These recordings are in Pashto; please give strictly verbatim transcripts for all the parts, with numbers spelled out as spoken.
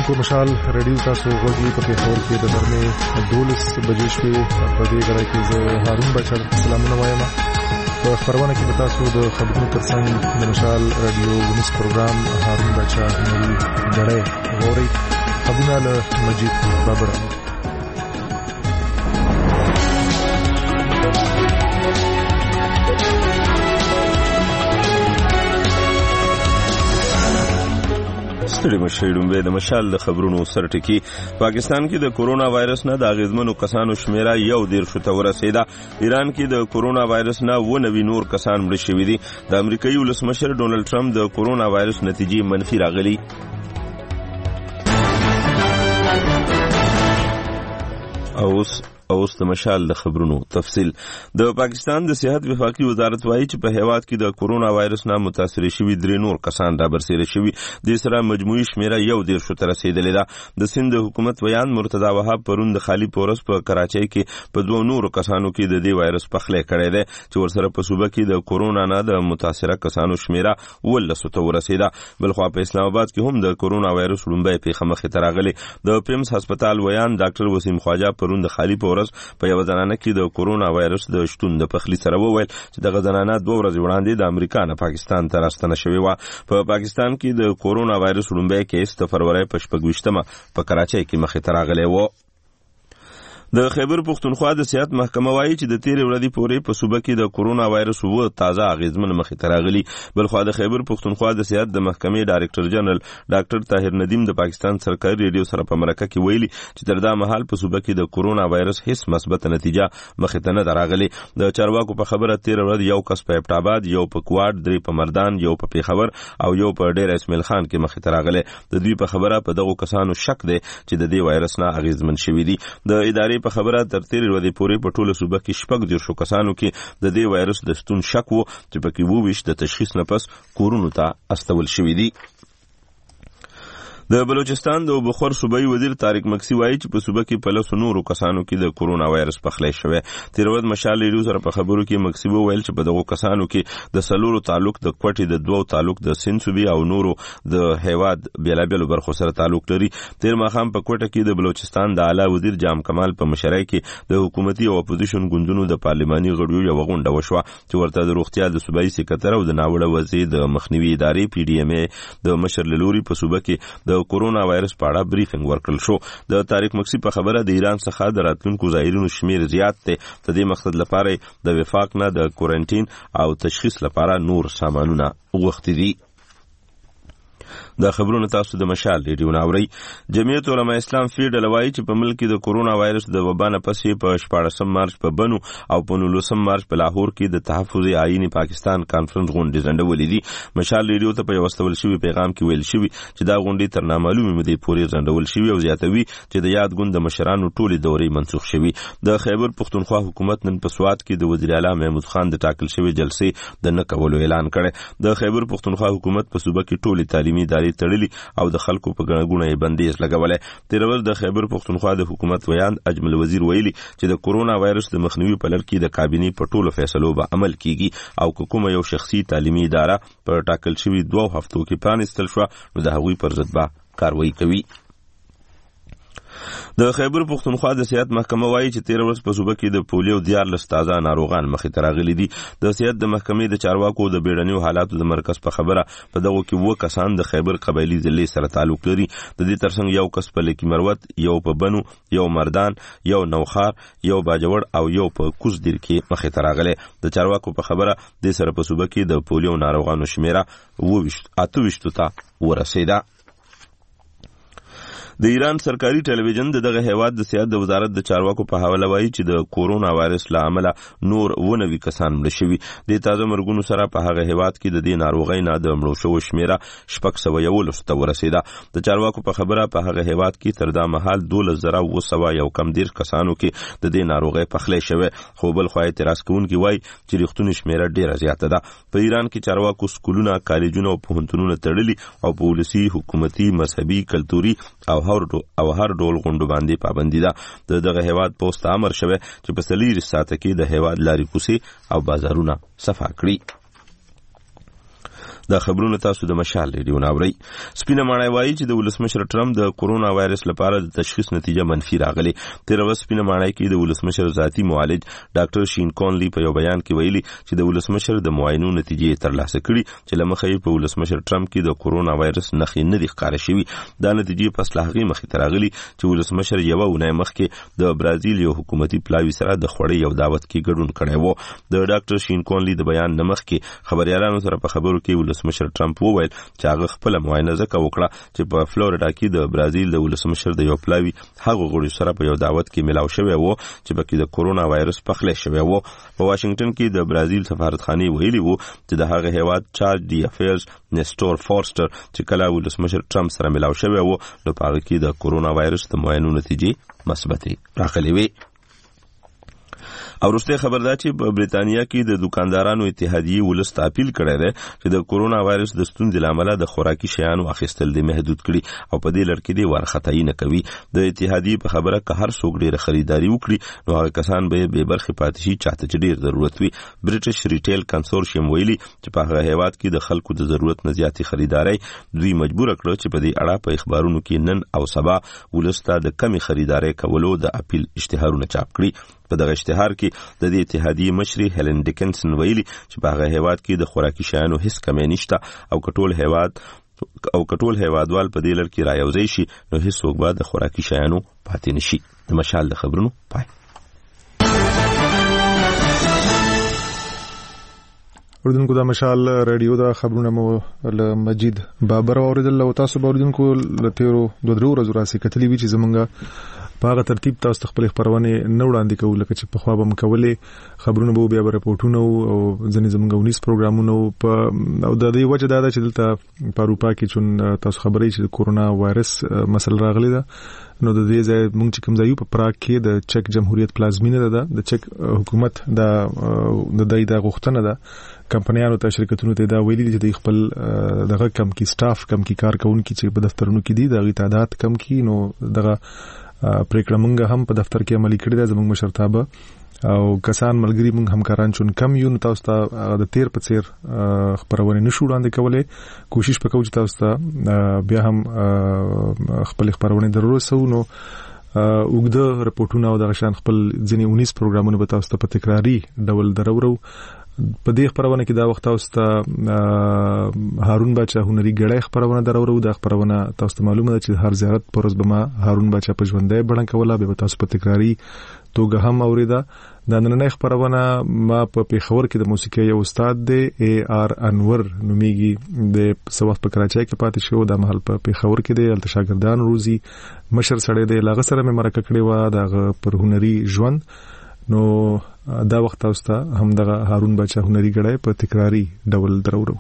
اوریدونکو مشال ریډیو تاسو غوږی په پیښور کې د نرمې دولس بجې شپې په دې غړي کې زه هارون بچر سلامونه وایم. په خبرونه کې تاسو د خبرونو ترڅنګ د مشال ریډیو ونیس پروګرام هارون بچر نوري غړي غوري خبرونه له مجید بابر. ستړي مشهډوم به د مشال د خبرونو سرټکی. پاکستان کې د کورونا وایرس نه د اغیزمنو کسانو شمیره یو ډیر شو ته ورسېده. ایران کې د کورونا وایرس نه و نوي نور کسان مړ شوي دي. د امریکایي ولسمشر ډونالد ټرمپ د کورونا وایرس نتیجې منفي راغلي. اوس اوس د مشال د خبرونو تفصیل. د پاکستان د صحت وفاقي وزارت وایي چې په هیواد کې د کورونا وایرس نه متاثر شوي درې نور کسان را برسېره شوي. د سره مجموعي شمیره یو ډیر شو ته رسیدلې ده. د سند حکومت ویان مرتضی وهاب پرون د خالی پورس په کراچۍ کې په دوه نورو کسانو کې د دې وایرس پخلی کړی دی چې ورسره په صوبه کې د کورونا نه د متاثره کسانو شمیره ولسو ته ورسېده. بلخوا په اسلام آباد کې هم د کورونا وایرس لومړی پیښه مخې ته راغلې. د پیمز هسپتال ویان ډاکټر وسیم خواجه پرون د خالی پورس په یو زنانه کې د کورونا وایرس د شتون د پخلی سره وویل چې دغه زنانه دوه ورځې وړاندې د امریکا نه پاکستان ته راستنه شوې وه. په پاکستان کې د کورونا وایرس لومړی کیس د فروری په شپږ ویشتمه په کراچۍ کې مخې ته راغلی و. د خیبر پختونخوا د صحت محکمه وایي چې د تیرې ورځې پورې په صوبه کې د کورونا وایرس وو تازه اغیزمن مخې ته راغلي. بلخوا د خیبر پختونخوا د صحت د محکمې ډایرکټر جنرال ډاکټر طاهر ندیم د پاکستان سرکاري ریډیو سره په مرکه کې ویلي چې تر دا مهال په صوبه کې د کورونا وایرس هیڅ مثبت نتیجه مخې ته نه راغلي. د چارواکو په خبره تیرې ورځ یو کس په ابټاباد، یو په کوټ، درې په مردان، یو په پیښور او یو په ډیر اسماعیل خان کې مخې ته راغلي. د دوی په خبره په دغه کسانو شک دی چې د دې وایرس نه اغیزمن شوي دي. د ادارې په خبره تر تیرې ورځې پورې په ټوله صوبه کې شپږ دېرشو کسانو کې د دې وایرس د شتون شک و چې پکې اووه ویشت د تشخیص نه پس کورونو ته استول شوي دي. د بلوچستان د بخور صوبایي وزیر طارق مکسی وایي چې په صوبه کې په لسو نورو کسانو کې د کورونا وایرس پخلی شوی. تېره ورځ مشال ریډیو سره په خبرو کې مکسی وویل چې په دغو کسانو کې د څلورو تعلق د کوټې، د دوو تعلق د سند صوبې او نورو د هیواد بېلابېلو برخو سره تعلق لري. تېر ماښام په کوټه کې د بلوچستان د اعلی وزیر جام کمال په مشرۍ کې د حکومتي او اپوزیشن ګوندونو د پارلماني غړیو یوه غونډه وشوه چې ورته د روغتیا د صوبایي سکرټر او د ناوړه وضعې د مخنیوي ادارې پی ډي ایم ای د مشر له لوري په صوبه کې د کورونا وایرس په اړه بریفینګ ورکړل شو. د طارق مکسی په خبره د ایران څخه د راتلونکو زایرینو شمیر زیات دی. د دې مقصد لپاره د وفاق نه د کورنټین او تشخیص لپاره نور سامانونه غوښتي دي. دا خبرونه تاسو د مشال ریډیو ناوړی. جمعیت علماء اسلام فیډل وایي چې په ملک کې د کورونا وایرس د وبا نه پسې په شپاړسم مارچ په بنو او په نولسم مارچ په لاهور کې د تحفظ آئین پاکستان کانفرنس غونډې ځنډولې دي. مشال ریډیو ته په یو استول شوي پیغام کې ویل شوي چې دا غونډې تر نامعلومې مودې پورې ځنډول شوي او زیاتوي چې د یاد ګوند د مشرانو ټولې دورې منسوخ شوي. د خیبر پختونخوا حکومت نن په سوات کې د وزیر اعلی محمود خان د ټاکل شوي جلسې د نه کولو اعلان کړی. د خیبر پختونخوا حکومت په صوبه کې ټولې تعلیمي ادارې تړلي او د خلکو په ګڼه ګوڼه یې بندیز لګولی. تېره ورځ د خیبر پختونخوا د حکومت ویان اجمل وزیر ویلي چې د کورونا وایرس د مخنیوي په لړ کې د کابینې په ټولو فیصلو به عمل کیږي او که کومه یو شخصي تعلیمي اداره په ټاکل شوي دوه هفتو کې پرانیستل شوه نو د هغوی پر ضد به کاروایی کوي. د خیبر پختونخوا د صحت محکمه وایي چې تېره ورځ په صوبه کې د پولیو دیارلس تازه ناروغان مخې ته راغلي دي. د صحت د محکمې د چارواکو د بیړنیو حالاتو د مرکز په خبره په دغو کې اووه کسان د خیبر قبایلي ضلعې سره تعلق لري. د دې ترڅنګ یو کس په لکي مروت، یو په بنو، یو مردان، یو نوخار، یو باجوړ او یو په کوزدیر کې مخې ته راغلی. د چارواکو په خبره د سره په صوبه کې د پولیو ناروغانو شمیره اته ویشتو ته ورسېده. د ایران سرکاري ټلویزیون د دغه هیواد د صحت د وزارت د چارواکو په حواله وایي چې د کورونا وایرس له امله نور اووه نوي کسان مړه شوي. د تازه مرګونو سره په هغه هیواد کې د دې ناروغۍ نه د مړو شوو شمیره شپږ سوه یولسو ته ورسېده. د چارواکو په خبره په هغه هیواد کې تر دا مهال دولس زره اووه سوه یو کم دېرش کسانو کې د دې ناروغۍ پخلی شوی. خو بل خوا اعتراض کوونکي وایي چې ریښتونې شمیره ډېره زیاته ده. په ایران کې چارواکو سکولونه، کالجونه او پوهنتونونه تړلي او په ولسي، حکومتي، مذهبي، کلتوري او هر او هر ډول غونډو باندې پابندي ده. د دغه هیواد پوسټ امر شوی چې په څلېرویشت ساعته کې د هیواد لارې کوڅې او بازارونه صفا کړي. دا خبرونه تاسو د مشال ریډیو ناوړي. سپینه ماڼۍ وایي چې د ولسمشر ټرمپ د کورونا وایرس لپاره د تشخیص نتیجه منفي راغلي. تیر ورځ سپینه ماڼۍ کې د ولسمشر ذاتی معالج ډاکټر شین کونلی په یو بیان کې ویلي چې د ولسمشر د معاینو نتیجې ترلاسه کړي چې لمخې په ولسمشر ټرمپ کې د کورونا وایرس نښې نه دي ښکاره شوي. دا نتیجې پس له هغې مخې ته راغلي چې ولسمشر یوه اونۍ مخکې د برازیل یو حکومتي پلاوي سره د خوړې یو دعوت کې ګډون کړی و. د ډاکټر شین کونلی د بیان نه مخکې خبريالانو سره په خبرو کې ولسمشر ټرمپ وویل چې هغه خپل معاینه ځکه وکړه چې په فلوریډا کې د برازیل د ولسمشر د یو پلاوي هغه غړي سره په یو دعوت کې ملاو شوی و چې پکې د کورونا وایرس پخلی شوی و. په واشنگټن کې د برازیل سفارتخانه ویلي وو چې د هغه هیواد چارج دی افیرز نستور فورستر چې کله ولسمشر ټرمپ سره ملاو شوی و نو په هغه کې د کورونا وایرس د معاینو نتیجې مثبتې راغلي وي. او وروسته خبر ده چې په بریتانیا کې د دکاندارانو اتحادیې ولس ته اپیل کړی دی چې د کورونا وایرس د ستونزې له امله د خوراکي شیانو اخیستل دې محدود کړي او په دې لړ کې دې وارخطایي نه کوي. د اتحادیې په خبره که هر څوک ډېره خریداري وکړي نو هغه کسان به بې برخې پاتې شي چاته چې ډېر ضرورت وي. برټش ریټیل کنسورشیم ویلي چې په هغه هیواد کې د خلکو د ضرورت نه زیاتې خریداري دوی مجبور کړو چې په دې اړه په اخبارونو کې نن او سبا ولس ته د کمی خریداري کولو د اپیل اشتهارونه چاپ کړي. په دغه اشتهار کې د دې اتحادیې مشري هیلن ډیکنسن ویلي چې په هغه هیواد کې د خوراکي شیانو هیڅ کمی نشته او کټول هیواد او کټول هیوادوال په دې لړ کې رايوځي شي نو هیڅوک به د خوراکي شیانو پاتې نشي. د مشال د خبرونو پای. اوردونکو د مشال ریډیو دا خبرونه مو له مجید بابر اوریدل او تاسو اوردونکو له تیرو دوه درو ورځې راځي کتلی وی چې زمونږه په هغه ترتیب تاسو خپل خبرونه نه وړاندې کوو لکه چې په خوا به مکولې خبرونه به بیا رپورټونه او ځنې زمونږ ونیس پروګرامونه په او د دې وجه دا ده چې دلته په اروپا کې چون تاسو خبرې چې د کورونا وایرس مسله راغلی ده نو د دې ځای مونږ چې کوم ځای په پراګ کې د چک جمهوریت پلازمینه ده د چک حکومت د د دای د غوښتنه ده کمپنیانو ته شرکتونو ته دا ویلي چې د خپل دغه کم کې سټاف کم کې کارکونکو چې په دفترونو کې دي دغه تعداد کم کې نو دغه پریکړه مونږ هم په دفتر کې عملي کړې ده زموږ مشرتابه او کسان ملګری مونږ همکاران چون کم یو نو تاسو ته د تیر په څیر خبرونه نشو وړاندې کولای کوشش وکړو چې تاسو ته بیا هم خپل خبرونه ضرورت سو نو وګړه رپورټونه او د غشان خپل ځنی ونیس پروګرامونه به تاسو ته په تکراری ډول درورو. په دې خبرونه کې دا وخت تاسو ته هارون بچا هنري ګړې خبرونه درورو. دا خبرونه تاسو ته معلومه ده چې هر زیارت پرز به ما هارون بچا په ژوندۍ بڼه کوله به تاسو په تکراری توګه هم اوریدا. دا نننۍ خبرونه ما په پیښور کې د موسیقي یو استاد دی ای آر انور نومیږي د سوخت په کراچۍ کې پاتې شو د محل په پیښور کې دی الته شاګردان روزي مشر سړی دی لاغه سره مې مرکه کړې و د پر هنري ژوند نو دا وخت تاسو ته هم دغه هارون بچا هنري ګړې په تکراری ډول درورو.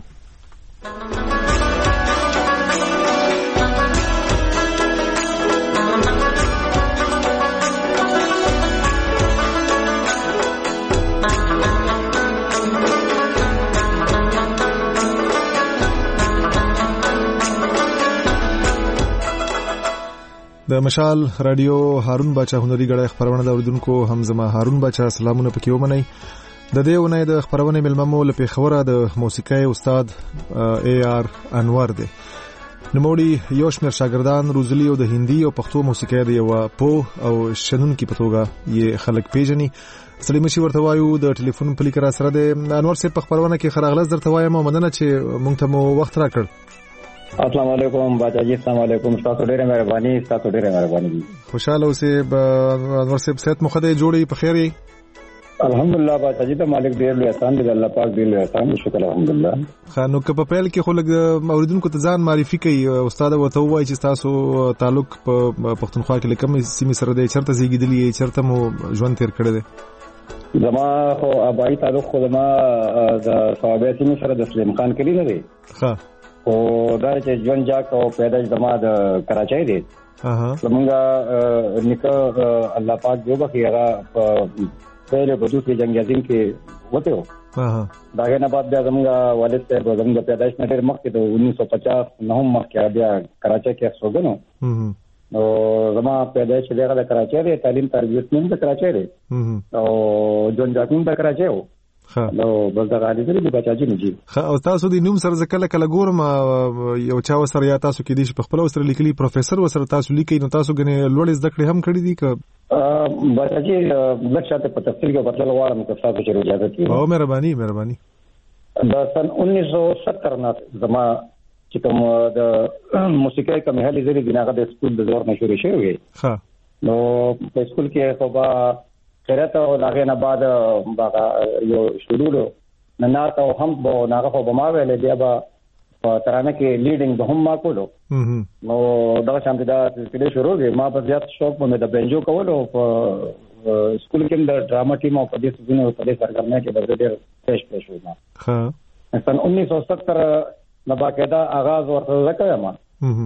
د مشال رادیو هارون بچا هنري ګړې خبرونه د اوریدونکو هم زما هارون بچا سلامونه پکې ومنئ. د دې ونې د خبرونه ملممو لپاره خوره د موسیقي استاد ای آر انور دی. نوموړي یو شمېر شاګردان روزلي او د هندي او پښتو موسیقي د یو په او شنونکو په توګه یې خلک پیژني. سلیم شي ورته وایو د ټلیفون په لیکرا سره د انور سي په خبرونه کې خراغله درته وایم مننه چې مونږ ته مو وخت راکړ. السلام علیکم باچا جی. السلام علیکم. تاسو ډیره مهرباني تاسو ډیره مهرباني. خوشاله اوسې انور صاحب صحت مو خدای جوړي په خیر یې الحمدلله. باچا جی ته مالک ډیر لوی احسان دی الله پاک ډیر لوی احسان شکر الحمدلله. خانو که په پیل کې خو لګ اوریدونکو ته ځان معرفي کوي استاد وته وایي چې تاسو تعلق په پښتونخوا کې کوم سیمې سره دی چرته زیږیدلی چرته مو ژوند تیر کړی دی؟ زما خو ابای تعلق خو زما د صحابه سیمې سره د سلیم خان کلی نه دی. ها او دا چې ژوند جا کو پیدائش زما د کراچۍ دی. اها زمونږه نیکه الله پاک جو بخیرا په پہلے په دوسری جنگ عظیم کې وته و. اها داغه نه بعد بیا زمونږه والد صاحب زمونږه پیدائش نه ډېر مخکې د انیس سو پچاس نه هم مخکې بیا کراچۍ کې سوګنو. او زما پیدائش دغه د کراچۍ دی تعلیم تربیت نیم د کراچۍ دی او ژوند جاتون د کراچۍ و. نو بل دا غالي دی بچا جی نجی او تاسو د نوم سره کله کله ګورم یو چا وسره یا تاسو کې دي په خپل وسره لیکلي پروفیسور وسره تاسو لیکي نو تاسو غنه لوړ زده کړې هم کړې دي ک بچا جی لکه په تفصیل کې بدل غواړم که تاسو چې اجازه کړئ او مهرباني مهرباني د سن انیس سو ستر نه زما چې کوم د موسیقي کوم هلي زری بناغه د سکول د زور نشوري شوی ها نو په سکول کې خو با خیرته او داغه نه بعد باغه یو شروع نه نه ته هم به ناغه خو به ما ویلې بیا به ترانه کې لیډینګ به هم ما کولو نو دا شانتي دا چې شروع دی ما په زیات شوق مې د بنجو کولو په سکول کې د ډراما ټیم او په دې سيزونو په دې سرګرمۍ کې د ډېر پېښ پېښ وونه ها سن انیس سو ستر نه باقاعده آغاز ورته وکړم ما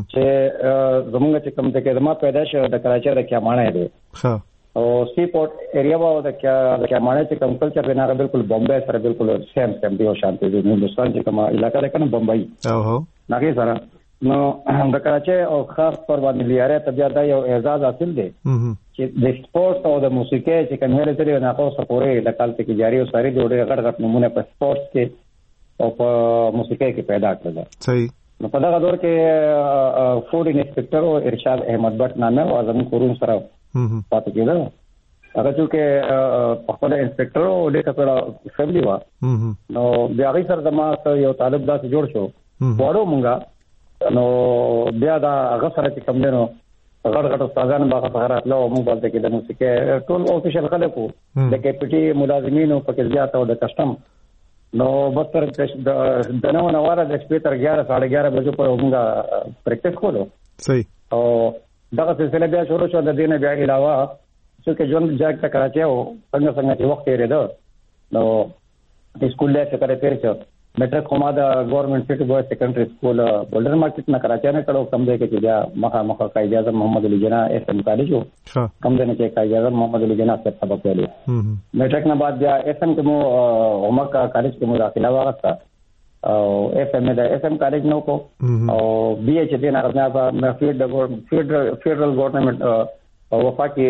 چې زمونږ چې کوم ځای کې ما پیدائش د کراچۍ د کیامانه دی ها او سی پورټ ایریا و د کیامانه چې کوم کلچر بنا بالکل بمبئی سره بالکل سیم سیم دی او شانتي دی هندستان چې کوم علاقہ ده کنه بمبئی او هو ناګي سره نو د کراچۍ او خاص پر باندې لیاره طبيعت یو اعزاز حاصل دی چې د سپورت او د موسیقي چې کوم هره ترې نه تاسو پورې د کال کې جاری او ساري جوړه غټ غټ نمونه په سپورت کې او په موسیقي کې پیدا کړل صحیح نو په دغه دور کې فوډ انسپکټر او ارشاد احمد بٹ نامه او اعظم کورون سره پاتې کېده هغه چې په خپل انسپکټر او د کړه فیملی وا نو بیا غي سره د ما یو طالب داسې جوړ شو وړو مونږه نو بیا دا هغه سره چې کوم دینو غړ غړ استادان باغه په غرات له مونږ بلته کې د موسیقي ټول افیشل خلکو د کیپټي ملازمینو په کې زیات او د کسٹم نو بتر د نو نواره د شپې تر اګیاره ساڑھے اګیاره بجو په مونږه پریکټیس کولو صحیح او دغه سلسله بیا شروع شو د دینه بیا علاوه چې ژوند جاګ ته کراچي او څنګه څنګه چې وخت یې رده نو د سکول له څخه تیر شو میټرک کومه د ګورنمنت سټي بوائز سیکنډري سکول بولډر مارکیټ نه کراچي نه کړو کم دی کې بیا مخه مخه قائد اعظم محمد علي جناح ایس ایم کالج وو کم دی نه کې قائد اعظم محمد علي جناح څخه سبق ویلو میټرک نه بعد بیا ایس ایم کې مو عمر کا کالج کې مو داخله واغستا او ایف ایم د ایس ایم کالج نو کو او بی ایچ دی نه غوښنه په فیډرل فیډرل ګورنمنت او وفاقي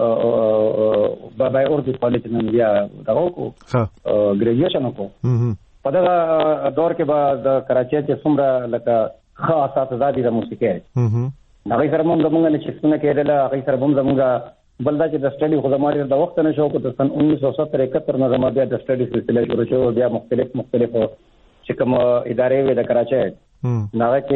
بابای اردو کالج نن بیا دغه کو ګریجویشن کو په دا دور کې به د کراچۍ چې څومره لکه خاصه اساتذه د موسیقي هغه سره موږ موږ نه چې څنګه کېدل هغه سره موږ بلدا چې د سټډي خو زموږ د وخت نه شو کو د سن انیس سو ستر اکہتر نه زموږ بیا د سټډي سلسله شروع شو بیا مختلف مختلف چې کوم ادارې وې د کراچۍ هغه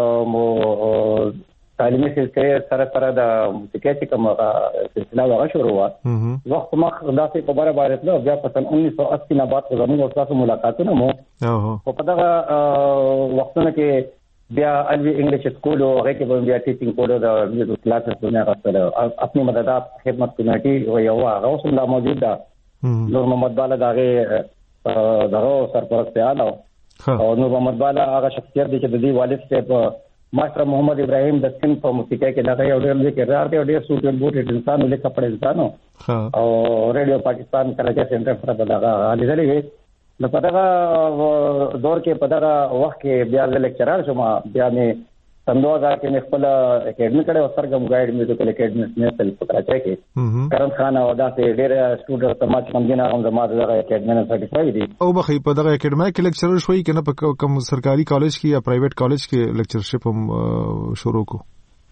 کې تعلیمي سلسله سره سره د موسیقي چې کوم سلسله هغه شروع وا وخت مخ داسې په باره باندې نو بیا په سن انیس سو اسی نه بعد زموږ تاسو ملاقاتونه مو او په دغه وختونو کې بیا الوی انګلیش سکول او هغه کې بیا ټیچینګ کولو د میوزیک کلاسز دنیا غوښتل خپل مددات خدمت کمیټي او یو هغه اوس لا موجود ده نور محمد بالا دغه دغه سرپرستیانو او نور محمد بالا هغه شخصیت دی چې د دې والد صاحب ماستر محمد ابراهیم د سپین په موسیقي کې دغه یو ډېر لوی کردار دی او ډېر سوټ بوټ انسان له کپڑے انسانو او ریډیو پاکستان کراچۍ سنټر پر دغه لیدلې وي نو په دغه دور کې په دغه وخت کې بیا د لیکچرار شوم بیا مې سن دو هزار کې مې خپل اکیډمي کړه او سرګم ګایډ میوزیکل اکیډمي نېشنل په کراچۍ کې کرم خان او داسې ډېر سټوډنټ سماج مندینه هم زما دغه اکیډمي نه سرټیفائی دي او بخې په دغه اکیډمي کې لیکچرر شوي کنه په کوم سرکاري کالج کې یا پرایویټ کالج کې لیکچرشپ هم شروع کو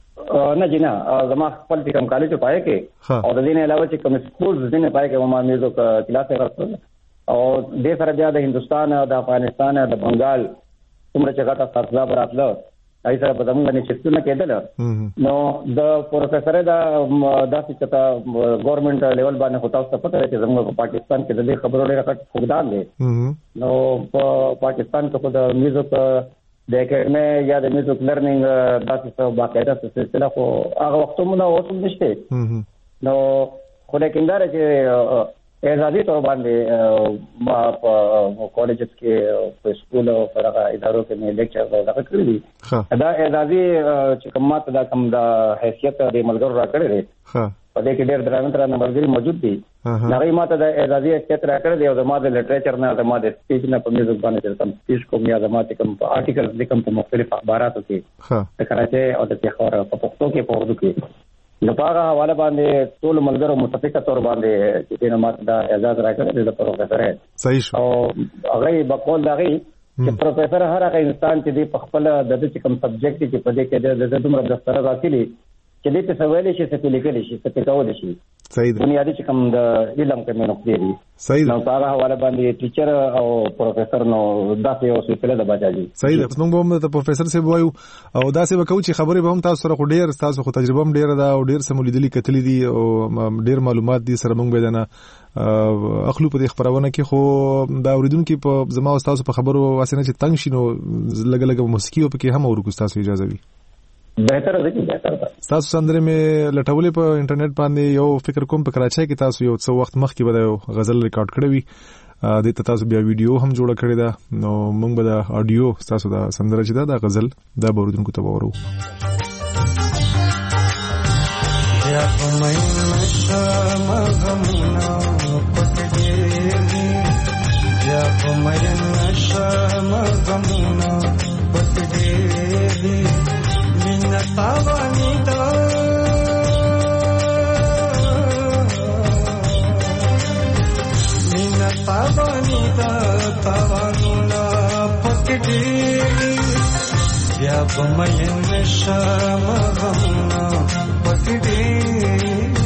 نه جنا زما خپل کوم کالج پای کې او د دې نه علاوه چې کوم سکول د دې پای کې ما میوزیک کلاس راغله او د سره بیا د هندستان او د افغانستان او د بنگال څومره چې غاټه تاسو براتله ای سره په دمو باندې چې څنګه کېدل نو د پروفیسور دا داسې چې ګورنمنت لیول باندې هوتا څه پته چې زموږ په پاکستان کې د دې خبرو ډېر کټ فقدان دي نو په پاکستان کې د میوزیک د اکیډمي یا د میوزیک لرنینګ داسې څه باقاعده سلسله خو هغه وختونه اوس نشته نو خو لیکن دا چې اعزازي تور باندې ما په کالجز کې په سکول او په هغه ادارو کې مې لیکچر ورکړل کړی دي دا اعزازي چې کوم ماته دا کوم د حیثیت د ملګرو راکړی دی په دې کې ډېر درانه درانه ملګري موجود دي هغه ماته د اعزازي حیثیت راکړی دی او د ما د لټریچر نه د ما د سپیچ نه په میوزیک باندې تم سپیچ کوم یا د ما کوم آرټیکل لیکم په مختلف اخباراتو کې د کراچۍ او د پیښور په پښتو کې په اردو کې نو په هغه حواله باندې ټول ملګرو متفقه تور باندې چې نو ماته دا اعزاز راکړل د پروفیسور صحیح شو او هغه بقول دغه چې پروفیسور هر هغه انسان چې د خپل د دې کوم سبجیکټ چې په دې کې د دومره دفتر راځي چې دې څه ویلې شي څه لیکل شي څه کول شي صحیح ده بنیادی چې کوم د علم کې مینو دی صحیح ده نو هغه حواله باندې ټیچر او پروفیسور نو داسې او سلسله د بچاجي صحیح ده موږ هم د پروفیسور سره وایو او داسې وکړو چې خبرې به هم تاسو سره خو ډیر تاسو خو تجربه هم ډیر ده او ډیر سمولیدلې کتلې دي او ډیر معلومات دي سره موږ به نه اخلو په خبرونه کې خو دا اوریدونکو په زما او تاسو په خبرو واسنه چې تنگ شینو لګ لګ موسیقي او په کې هم ورکو تاسو اجازه وي بهتر ده چې بهتر ده تاسو سندره مې لټولې په انټرنیټ باندې یو فکر کوم په کراچۍ کې تاسو یو څو وخت مخکې به یو غزل ریکارډ کړی وي د تاسو بیا ویډیو هم جوړ کړی دا نو موږ به د اډیو تاسو د سندره چې دا د غزل دا بوردونکو ته ورو یا کومه نشمه غمنا پټېږي یا کومه نشمه غمنا پټېږي مینه تاوانی دا مینه تاوانی دا تاوانونه پټېږي بیا به مې نشم غمونه پټېږي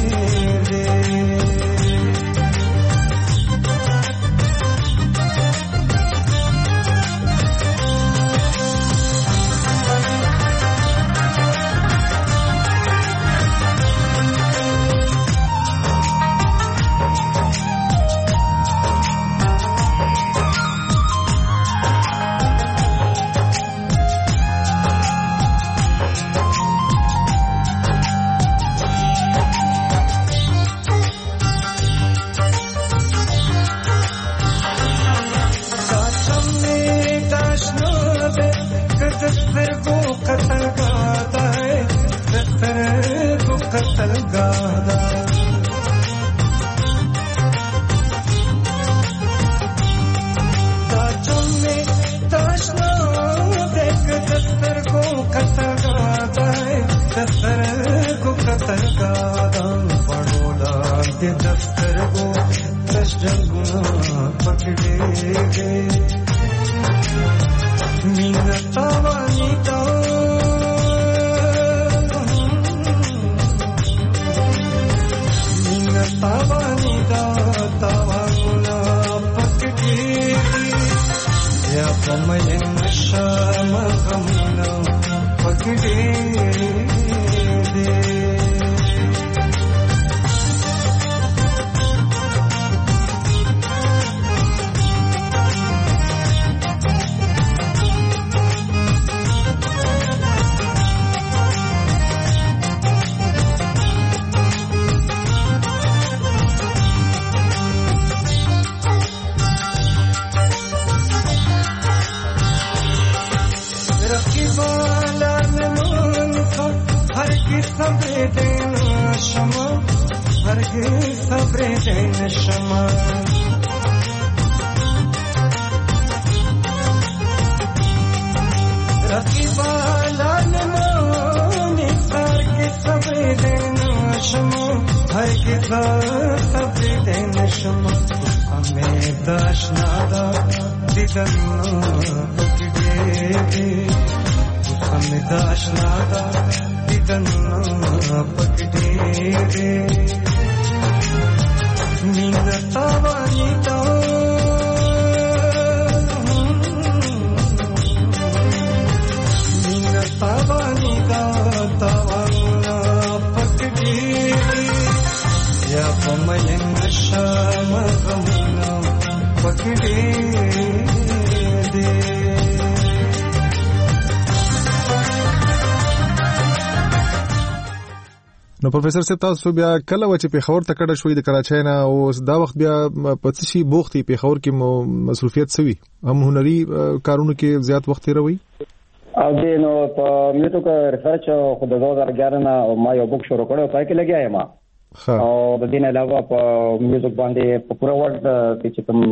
نو پروفیسور صاحب تاسو بیا کله و چې پیښور ته کډه شوې د کراچۍ نه او دا وخت بیا په څه شي بوختي پیښور کې مصروفیت سوي هم هنري کارونو کې زیات وخت تیروي او دې نو په میوټو کې ریسرچ خو د دوه هزار اګیارہ نه ما یو بوک شروع کړو پای کې لګیا یم او د دې نه علاوه په میوزیک باندې په پوره ورلد کې چې کوم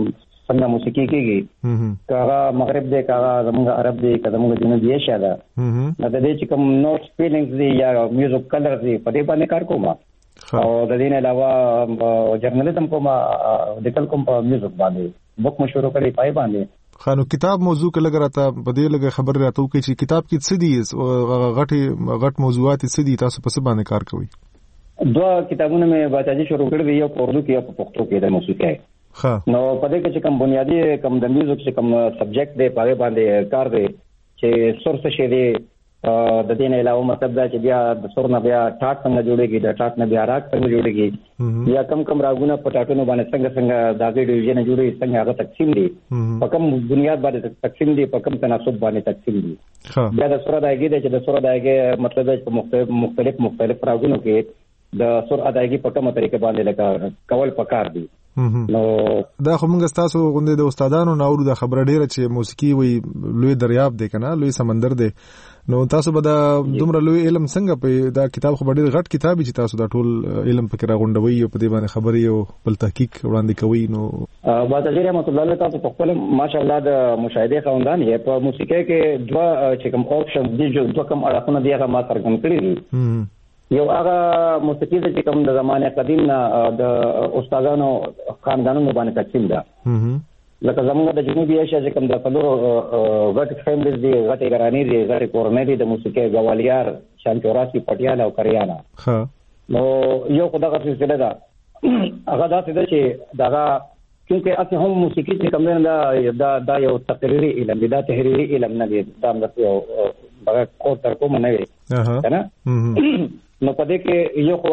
څنګه موسیقي کېږي کاغه مغرب دی کاغه زموږ عرب دی که زموږ جنوبي ایشیا ده نو د دې چې کوم نوټس فیلینګز دي یا میوزیک کلر دي په دې باندې کار کوم او د دې نه علاوه جرنالیزم کوم د کل کوم په میوزیک باندې بوک مشورو کړی پای باندې خانو کتاب موضوع کې لګ راته په دې لګ خبر راته کوي چې کتاب کې څه دي غټي غټ موضوعات څه دي تاسو په څه باندې کار کوئ دوه کتابونه مې باچاجي شروع کړی دی یو په اردو کې او په پښتو کې د موسیقۍ نو په دې کې چې کوم بنیادی کوم د میوزیک چې کوم سبجیکټ دی په باندې کار دی چې سورس شي دی د دې نه علاوه مطلب دا چې بیا د سور نه بیا ټاټ څنګه جوړیږي د ټاټ نه بیا راګ څنګه جوړیږي یا کم کم راګونه په ټاټونو باندې څنګه څنګه داګې ډیویژن جوړي څنګه هغه تقسیم دي په کوم بنیاد باندې تقسیم دي په کوم تناسب باندې تقسیم دي بیا د سور ادایګي چې د سور ادایګي مطلب چې مختلف مختلف مختلف راګونو کې د سور ادایګي په کومه طریقه باندې لکه کول پکار دي نو دا خو موږ تاسو غونډې د استادانو نو د خبره ډیره چې موسیقي وي لوی دریاب دی کنه لوی سمندر دی نو تاسو به دا دومره لوی علم څنګه په دا کتاب خو ډیر غټ کتاب چې تاسو دا ټول علم پکې راغونډوي او په دې باندې خبرې او بل تحقیق وړاندې کوي نو باطل رحمت الله علیه تاسو په خپل ماشاءالله د مشاهده خوندان یې په موسیقۍ کې دوه چې کوم آپشن دي چې دوه کوم اړخونه دی هغه ما څرګند کړی دي یو هغه موسیقي چې کوم د زمانه قدیم نه د استادانو خاندانونو باندې تقسیم ده لکه زموږ د جنوبي ایشیا چې کوم د فلورو غټ فیملیز دي غټ ګرانی دي غټ کورنۍ دي د موسیقي ګوالیار شانچوراسی پټیالا او کریانا نو یو خدای سلسله ده هغه دا څه ده چې دا کیونکه اته هم موسیقي چې کوم نه دا دا یو تقریری علم دا تحریری علم نه دی دا یو هغه کو تر کوم نه وي کنه نو په دې کې یو خو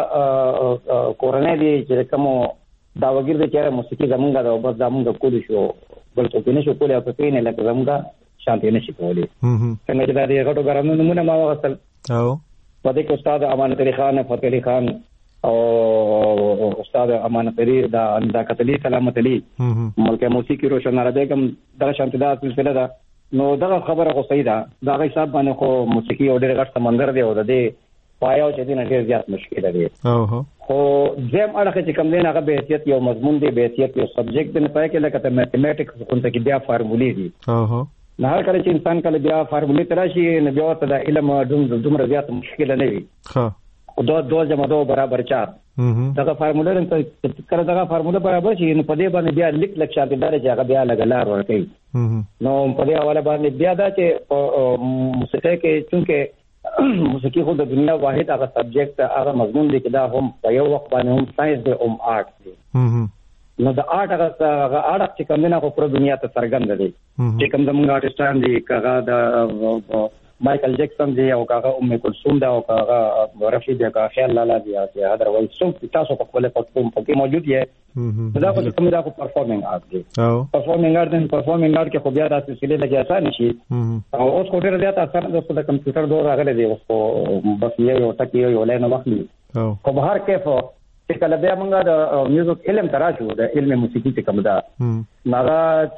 هغه کورنۍ دي چې کوم دا وګړي د چیرې موسیقي زمونږه دا بس زمونږه کولی شو بل څه نه شو کولای او په نه لکه زمونږه شانتي نشي کولای څنګه چې دا دې غټو ګرامونو نمونه ما واغستل او په دې کې استاد امانت علي خان فتح علي خان او استاد امانت علي دا انداکت علي سلامت علي ملکه موسیقي روشن عربیګم دا شانتي دا سلسله ده نو دا خبره خو صحیح ده دا غي حساب باندې خو موسیقي او ډېر غټ سمندر دی او د دې پایاو چې دینه ډېر زیات مشکل دی اوه خو زم اړه چې کوم دین هغه به حیثیت یو مضمون دی به حیثیت یو سبجیکټ دی نه پای کې لکه میتھمیټکس کوم څه کې بیا فارمولې دي اوه نه هر کله چې انسان کله بیا فارمولې تراشي نه بیا ته د علم دومره زیات مشکل نه وي ها دو دو جمع دو برابر چار دغه فارموله ته کله دغه فارموله برابر شي نو په دې باندې بیا لیک لک شاته دار چې هغه بیا لګلار ورکړي نو په دې حواله باندې بیا دا چې موسیقي کې چونکه موسیقي خو د دنیا واحد هغه سبجیکټ هغه مضمون دی چې دا هم په یو وخت باندې هم ساينس دی هم آرټ دی نو د آرټ هغه آرټ چې کوم نه خو پر دنیا ته څرګند دی چې کوم زموږ آرټستان دي کغه د مايكل جاكسون دی او کاغه ام کلثوم دا او کاغه رفیع دی کاغه خیال لالا دی چې هغه ول څوک تاسو په خپل پټوم پکې موجود یې دا خو کوم دا خو پرفورمینګ آرټ دی پرفورمینګ آرټ دی پرفورمینګ آرټ کې خو بیا د سلسله لګي آسان شي او اوس خو ډېر زیات آسان ده د کمپیوټر دور راغلی دی اوس خو بس یو ټکی یو لاین واخلي خو به هر کیف چې کله بیا موږ د میوزیک علم تراشو د علم موسیقي څخه کوم دا ناغه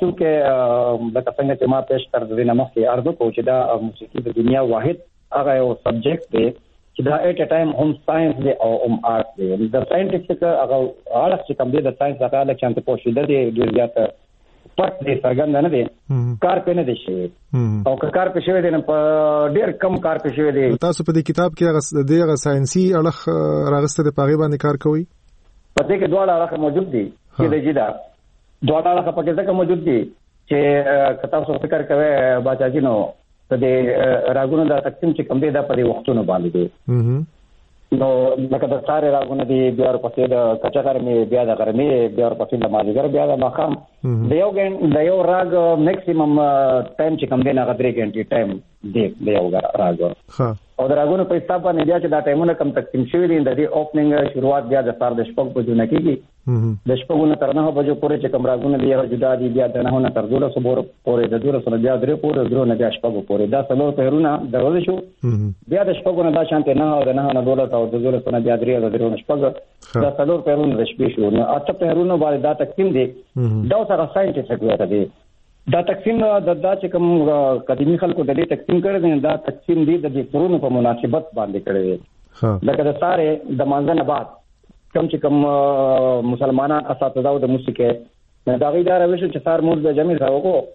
چې د څنګه چې ما پېښ تر دې نه مخکې ارزو کو چې دا موسیقي د دنیا واحد هغه یو سبجیکټ دی چې دا ایټ ا ټایم هم ساينس دی او هم آرټ دی د ساينټیفیک هغه اړه چې کوم دی د ساينس هغه لکه چې په شیده دی ډیر زیات پټ دی څرګند نه دی کار په نه دی شي او کار په شوی دی نه په ډیر کم کار په شوی دی تاسو په دې کتاب کې هغه د ساينسي اړه راغسته د پاغي باندې کار کوي په دې کې دوه اړه موجود دي چې د جدا دوه اړه په کې ځکه موجود دي چې کتا څو فکر کوي باچاجي نو ته د راګونو د تقسیم چې کوم دی دا په وختونو باندې دی نو لکه د ساره راغونه دی بیا ورپسې د کچاکر می بیا د ګرمي بیا ورپسې د مازیګر بیا د ماخام د یو ګن د یو راګ میکسیمم ټایم چې کوم دی نه غدري ګنټي ټایم دی د یو راګ او د راګونو په حساب باندې بیا چې دا ټایمونه کم تقسیم شوی دي د دې اوپننګ شروعات بیا د سار د شپږ بجو نه کیږي د شپږ نه تر نه بجو پورې چې کوم راګونه دی هغه جدا دي بیا د نه نه تر دوله سو پورې د دوله سو بیا درې پورې درو نه بیا شپږ پورې دا څلور پهرونه دروازه شو بیا د شپږ نه دا شانته نه او د نه نه دوله او د دوله سو بیا درې او درو نه شپږ دا څلور پهرونه د شپې شو نو اته پهرونه باندې دا تقسیم دي دا سره ساينټیفیک وایي دی دا تقسیم د دا چې کوم قديمي خلکو د دې تقسیم کړی دی دا تقسیم دی د دې فرونو په مناسبت باندې کړی دی لکه د ساره د مانځنه بعد کوم چې کوم مسلمانان اساتذه د موسیقي نو دا غي دا راوښه چې سار مور د جمع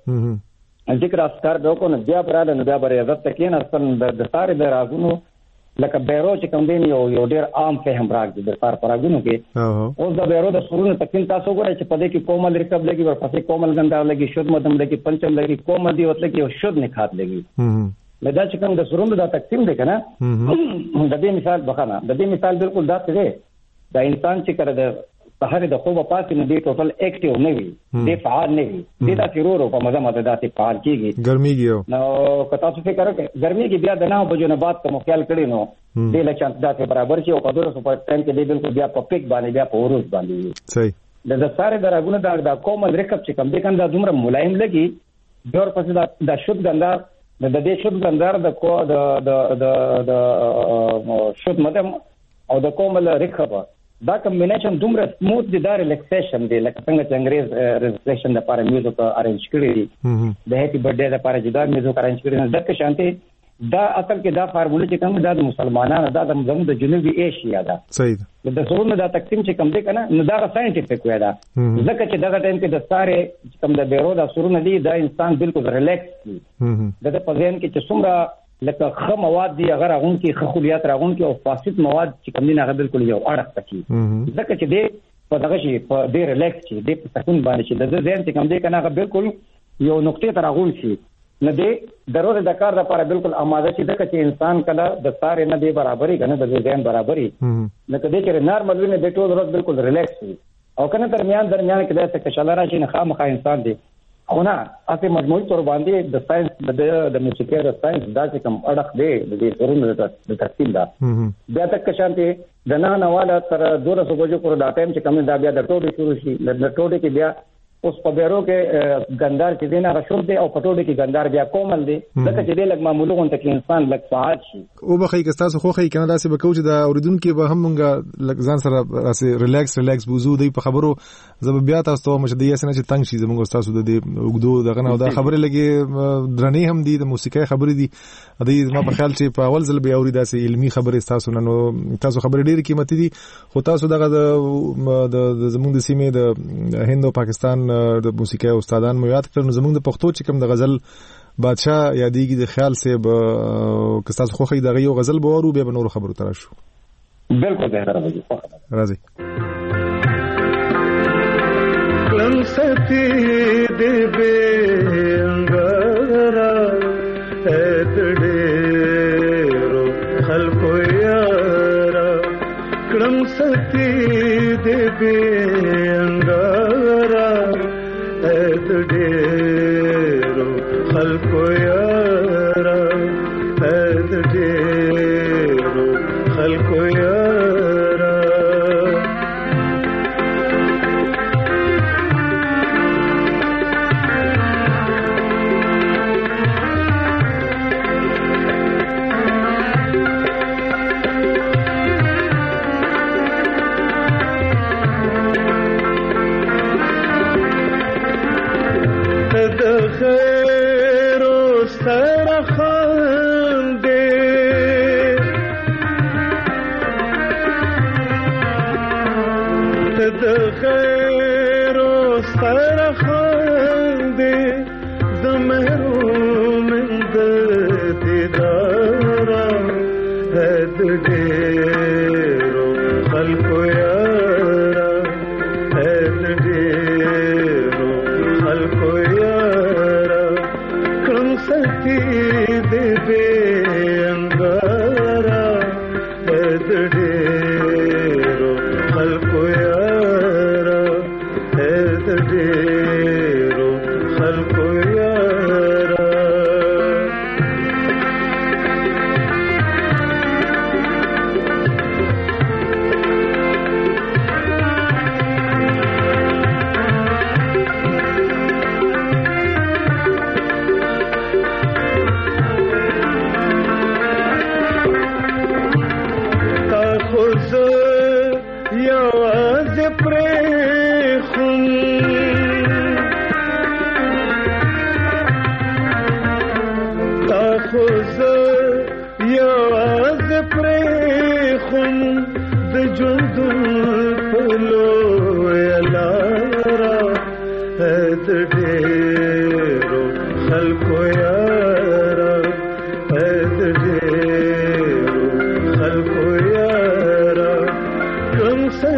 راوکو ذکر اسکار به وکړو بیا پراله نو بیا بر عزت تکین اصل د سار د رازونو لکه بیرو چې کوم دی یو یو ډیر عام فهم راغی د سار پراګونو کې اوس د بیرو د سرونو تکین تاسو ګورئ چې په دې کې کومل رکب لګي ورپسې کومل ګندا لګي شود مدم لګي پنچم لګي کومل دی وتل کې شود نه خات لګي لدا چې کوم د سرونو دا تقسیم دی کنه د دې مثال بخانه د دې مثال بالکل دا څه دی دا انسان چې کړه د سحر د خوب پاتې نه دی ټوټل اکټیو نه وي دی فعال نه وي دی دا تیرورو په مزه مزه داسې فعال کیږي ګرميږي نو کتا څه فکر وکړه ګرميږي بیا د نه بجو نه بعد کوم خیال کړی نو دی له چانس دا څه برابر شي او په دوره سپورت ټایم کې دی بالکل بیا په پک باندې بیا په ورځ باندې صحیح د ساره دراګونه دا د کومل رکب چې کوم دی کنده دومره ملایم لګي دور پسې دا د شود ګندار د دې شود ګندار د کو د د د شود مدم او د کومل رکب دا کمبینیشن دومره سموث دي دا ریلیکسیشن دی لکه څنګه چې انګریز ریلیکسیشن د لپاره میوزیک ارینج کړی دی د هپی برثډے لپاره جدا میوزیک ارینج کړی نه دغه شانتي دا اصل کې دا فارموله چې کوم دا د مسلمانانو دا د زموږ د جنوبي ایشیا دا صحیح د سرونو دا تقسیم چې کوم دی کنه نو دا ساينټیفیک وای دا ځکه چې دغه ټایم کې د ساره کوم د بیرو دا سرونه دي دا انسان بالکل ریلیکس دي دغه په ځین کې چې څومره لکه خه مواد دي هغه راغون کې خخولیات راغون کې او فاسد مواد چې کوم نه هغه بالکل یو اړه پکې ځکه چې دې په دغه شي په ډېر ریلیکس شي دې په سکون باندې شي د ځین چې کوم دې کنه هغه بالکل یو نقطې ته راغون شي نه دې ضرورت د کار لپاره بالکل آماده شي ځکه چې انسان کله د ساره نه دی برابرۍ کنه د ځین برابرۍ نه کدي چې نارمل ویني د ټول ورځ بالکل ریلیکس وي او کنه درمیان درمیان کې د څه کشاله راشي نه خامخا انسان دی خو نه اته مجموعي تور باندې د ساينس د د موسیقي د ساينس دا چې کوم اړه دی د دې سرونو د تقسیم دا بیا تک شانتي د نه نواله تر دوه سو بجو پر دا ټایم چې کوم دا بیا د ټوډي شروع شي د ټوډي کې بیا اوس په بیرو کې ګندار چې دینه غشور دی او په ټوډي کې ګندار بیا کومل دی ځکه چې د لګ معموله غونټه کې انسان لګ فعال شي او بخې که تاسو خو خې کنه داسې بکو چې دا اوریدونکو به هم مونږه لګ ځان سره راسي ریلیکس ریلیکس بوزو دی په خبرو زب بیا تاسو ته مشدي اسنه چې تنگ شي زموږ تاسو د دې وګدو دغه نه دا خبره لګي درنی هم دي د موسیقي خبرې دي د ما په خیال چې په اول ځل بیا اوري داسې علمي خبرې تاسو نو تاسو خبرې ډېر قیمتي دي خو تاسو دغه د زموږ د سیمې د هند او پاکستان د موسیقي استادان مو یاد کړل زموږ د پښتو چې کوم د غزل بادشاہ یادېږي د خیال سے به کستاس خوخي دغه یو غزل به ورو به نور خبرو تر شو بالکل به راځي راځي کلم ستی دې بنګرا اتډېرو خلکو یارا کلم ستی دې بنګرا اتډېرو خلکو یارا اتډېرو خلکو یارا خلکو یارا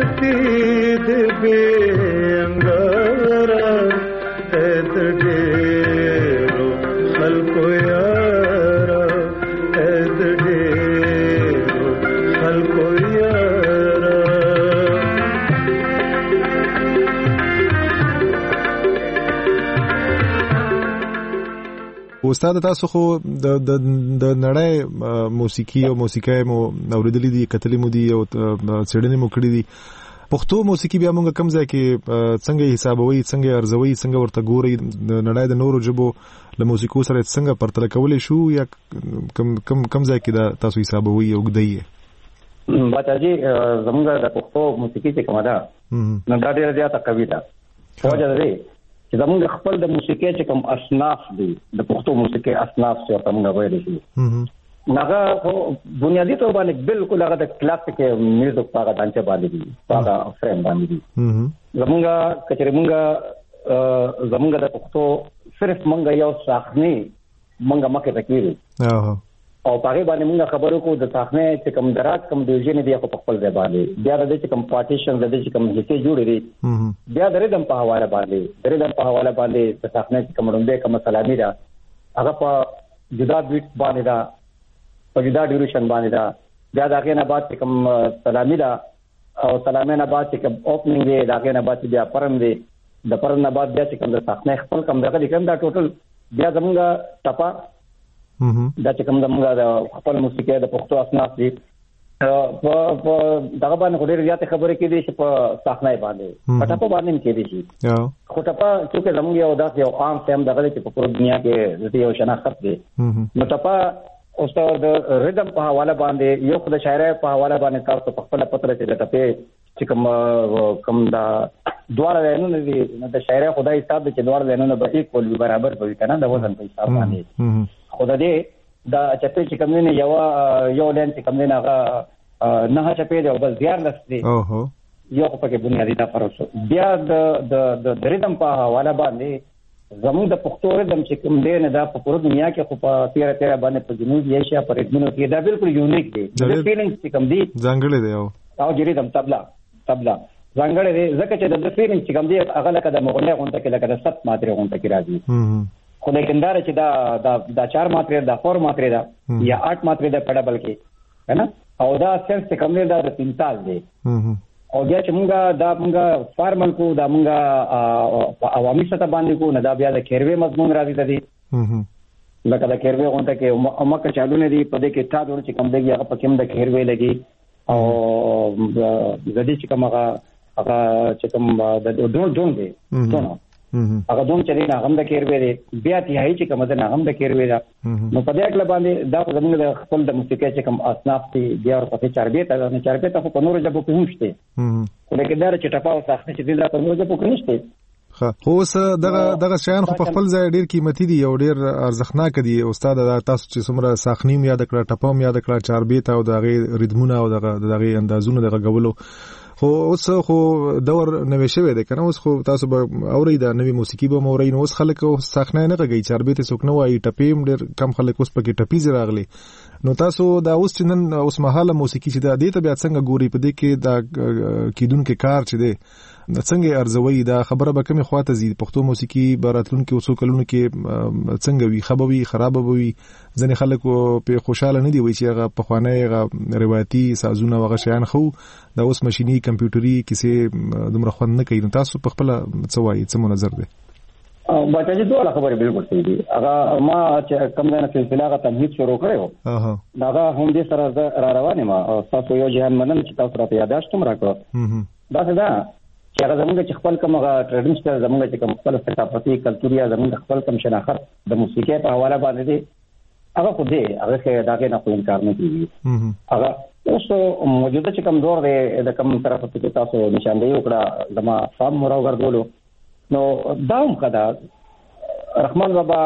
دید بے انگارا ایت ڈیرو خلقو یارا ایت ڈیرو خلقو یارا. استاد تاسو خو د د د نړۍ موسیقي او موسیقي مو اوریدلې دي کتلې مو دي او څېړنې مو کړې دي. پښتو موسیقي بیا موږ کوم ځای کې څنګه حسابوي څنګه ارزوي څنګه ورته ګوري د نړۍ د نورو ژبو له موسیقو سره څنګه پرتله کولای شو یا کم کم کم ځای کې دا تاسو حسابوي او ګدایي؟ باچاجي زموږ د پښتو موسیقي چې کومه ده نو دا ډېره زیاته قوي ده. وجه ده چې زموږ خپل د موسیقي چې کوم اصناف دي د پښتو موسیقي اصناف چې موږ وایي شي هغه بنیادی طور باندې بالکل هغه د کلاسیک میوزیک په هغه ډانچه باندې دي په هغه فریم باندې دي. زموږ کچري موږ زموږ د پښتو صرف موږ یو صحنه موږ مکه تکوي او پاره باندې موږ خبرو کو د صحنه چې کوم درات کوم دیوژن دی په خپل ځای باندې بیا د چې کوم پارټیشن د چې کوم حصے جوړې دي بیا د ریدم په حواله باندې د ریدم په حواله باندې د صحنه چې کوم روندې کوم سلامي دا هغه په جدا بیټ باندې دا په جدا ډیوریشن باندې دا بیا داګه نه بعد کوم سلامي دا او سلامي نه بعد کوم اوپننګ دی داګه نه بعد بیا پرم دی د پرم نه بعد بیا کوم د صحنه خپل کوم دغه کوم دا ټوټل بیا زمونږ ټپا دا چې کوم زمونږ د خپل موسیقي د پښتو اصناف دي په دغه باندې ډېر زیات خبرې کې دي چې په صحنه باندې په ټپا باندې کې دي شي خو ټپا چې زمونږ یو داس یو عام سم دغه چې په ټول دنیا کې د یو شناخت دی نو ټپا اوس د ریدم په حواله باندې یو د شاعرۍ په حواله باندې تاسو په خپل پتر چې د ټپې چې کوم کوم دا دواړه وینونه دي د شاعرۍ خدای حساب چې دواړه وینونه به ایکول برابر وي کنه د وزن په حساب باندې خدای دې دا چپې چې کوم نه یو یو لین چې کوم نه هغه نه چپې دی او بس زیار لسته اوه یو په کې بنیادی دا فرق بیا د د ریدم په حواله باندې زموږ د پښتو ریدم چې کوم دی نه دا په ټول دنیا کې خو په تیرا تیرا باندې په جنوبي ایشیا په ریدمونو کې دا بالکل یونیک دی د فیلینګ چې کوم دی ځانګړی دی او او ریدم تبلا تبلا ځانګړی دی ځکه چې د فیلینګ چې کوم دی هغه لکه د مغولې غونډه کې لکه د ست ماتري غونډه کې راځي خو لیکن دا چې دا دا چار ماتري دا فور ماتري دا یا آठ ماتري دا په ډبل کې ہے نا او دا سنس چې کوم دی دا د تین سال دی او بیا چې مونږه دا مونږه فارمل کو دا مونږه عوامي سطح باندې کو نه دا بیا د کیروي مضمون راځي ته دي لکه د کیروي غونډه کې مکه چالو نه دي په دې کې تا ډول چې کوم دی هغه په کوم د کیروي لګي او زدي چې کوم هغه هغه چې کوم د ډون ډون دی ډون هغه دوم چې نه هم د کیروي دی بیا تیای چې کوم د نه هم د کیروي دا نو په دې اړه باندې دا زموږ د خپل د موسیقي چې کوم اصناف دي بیا په چاربې ته نه چاربې ته په نور ځبو کې نشته خو لیکن دا چې ټپاو ساخته چې دا په نور ځبو کې نشته خو اوس دغه دغه شیان خو په خپل ځای ډیر قیمتي دي او ډیر ارزښتناک دي استاد تاسو چې څومره ساخنیم یاد کړه ټپاو یاد کړه چاربې ته او دغه ریدمونه او دغه دغه اندازونه دغه غولو خو اوس خو دور نوې شوی دی کنه اوس خو تاسو به اورئ دا نوې موسیقي به مورئ نو اوس خلک ساخنه نه غږی چاربې ته څوک نه وایي ټپیم ډیر کم خلک اوس پکې ټپی زراغلي نو تاسو دا اوس چې نن اوس مهاله موسیقي چې دا دې ته بیا څنګه ګوري په دې کې دا کیدونکو کار چې دی څنګه ارزوي دا خبره به کومه خواته زی پښتو موسیقي براتلون کې اوسو کلونو کې څنګه وي خبوي خراب وي ځنې خلک په خوشاله نه دی وي چې هغه په خوانه روایتي سازونه وغه شیان خو دا اوس ماشيني کمپیوټري کیسه دومره خوند نه کوي تاسو په خپل څه وایي څه نظر دی باچا جی دوه خبرې بالکل صحیح دي هغه ما چې کوم نه سلسله غا تمهید شروع کړو اها دا هم دې سره را روانه ما تاسو یو جهان منم چې تاسو راته یاداشت هم راکړو دا څه ده چې هغه زموږ چې خپل کوم ټریډیشنل زموږ چې کوم خپل ثقافتي کلتوري زموږ خپل کوم شناخت د موسیقي په حواله باندې دي هغه خو دې هغه کې دا کې نه کوم کار نه کوي هغه اوس موجوده چې کوم دور دی د کوم طرف ته تاسو نشاندهي وکړه زما فهم مراو ګرځولو نو داوم کدا رحمان بابا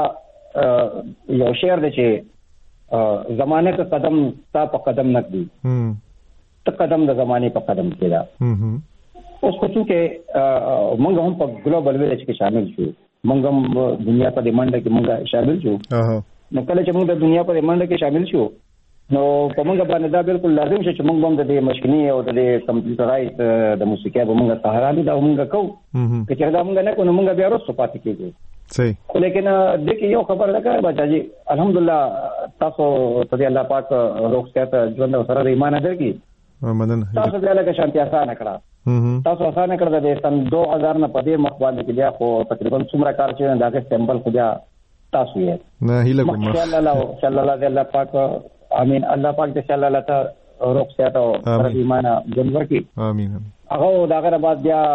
یو شعر دی چې زمانه کا قدم تا په قدم نکدي ته قدم د زمانه په قدم کې دا اوس کو چې موږ هم په ګلوبل ویلج کې شامل شو موږ هم دنیا په دمانډه کې موږ شامل شو نو کله چې موږ د دنیا په دمانډه کې شامل شو نو په موږ باندې دا بالکل لازم شي چې موږ هم د ماشیني او د کمپیوټرایز د موسیقي به موږ سهارا دي دا موږ کوو چې دا موږ نه کوو موږ بیا وروسته پاتې کیږو صحیح لیکن د کې یو خبر ده کار بچاجي الحمدلله تاسو ته الله پاک روغتیا ژوند سره ایمان درکې مننه تاسو بیا لکه شانتي اسانه کړه تاسو اسانه کړه د سن دو هزار نه پدې مخ باندې کې بیا خو تقریبا څومره کار چې دا کې سیمپل خو بیا تاسو یې نه هیله کوم ان شاء الله ان شاء الله الله پاک امين الله پاک دې ان شاء الله ته روغتیا ته سره ایمان ژوند ورکړي امين هغه دا غره بعد بیا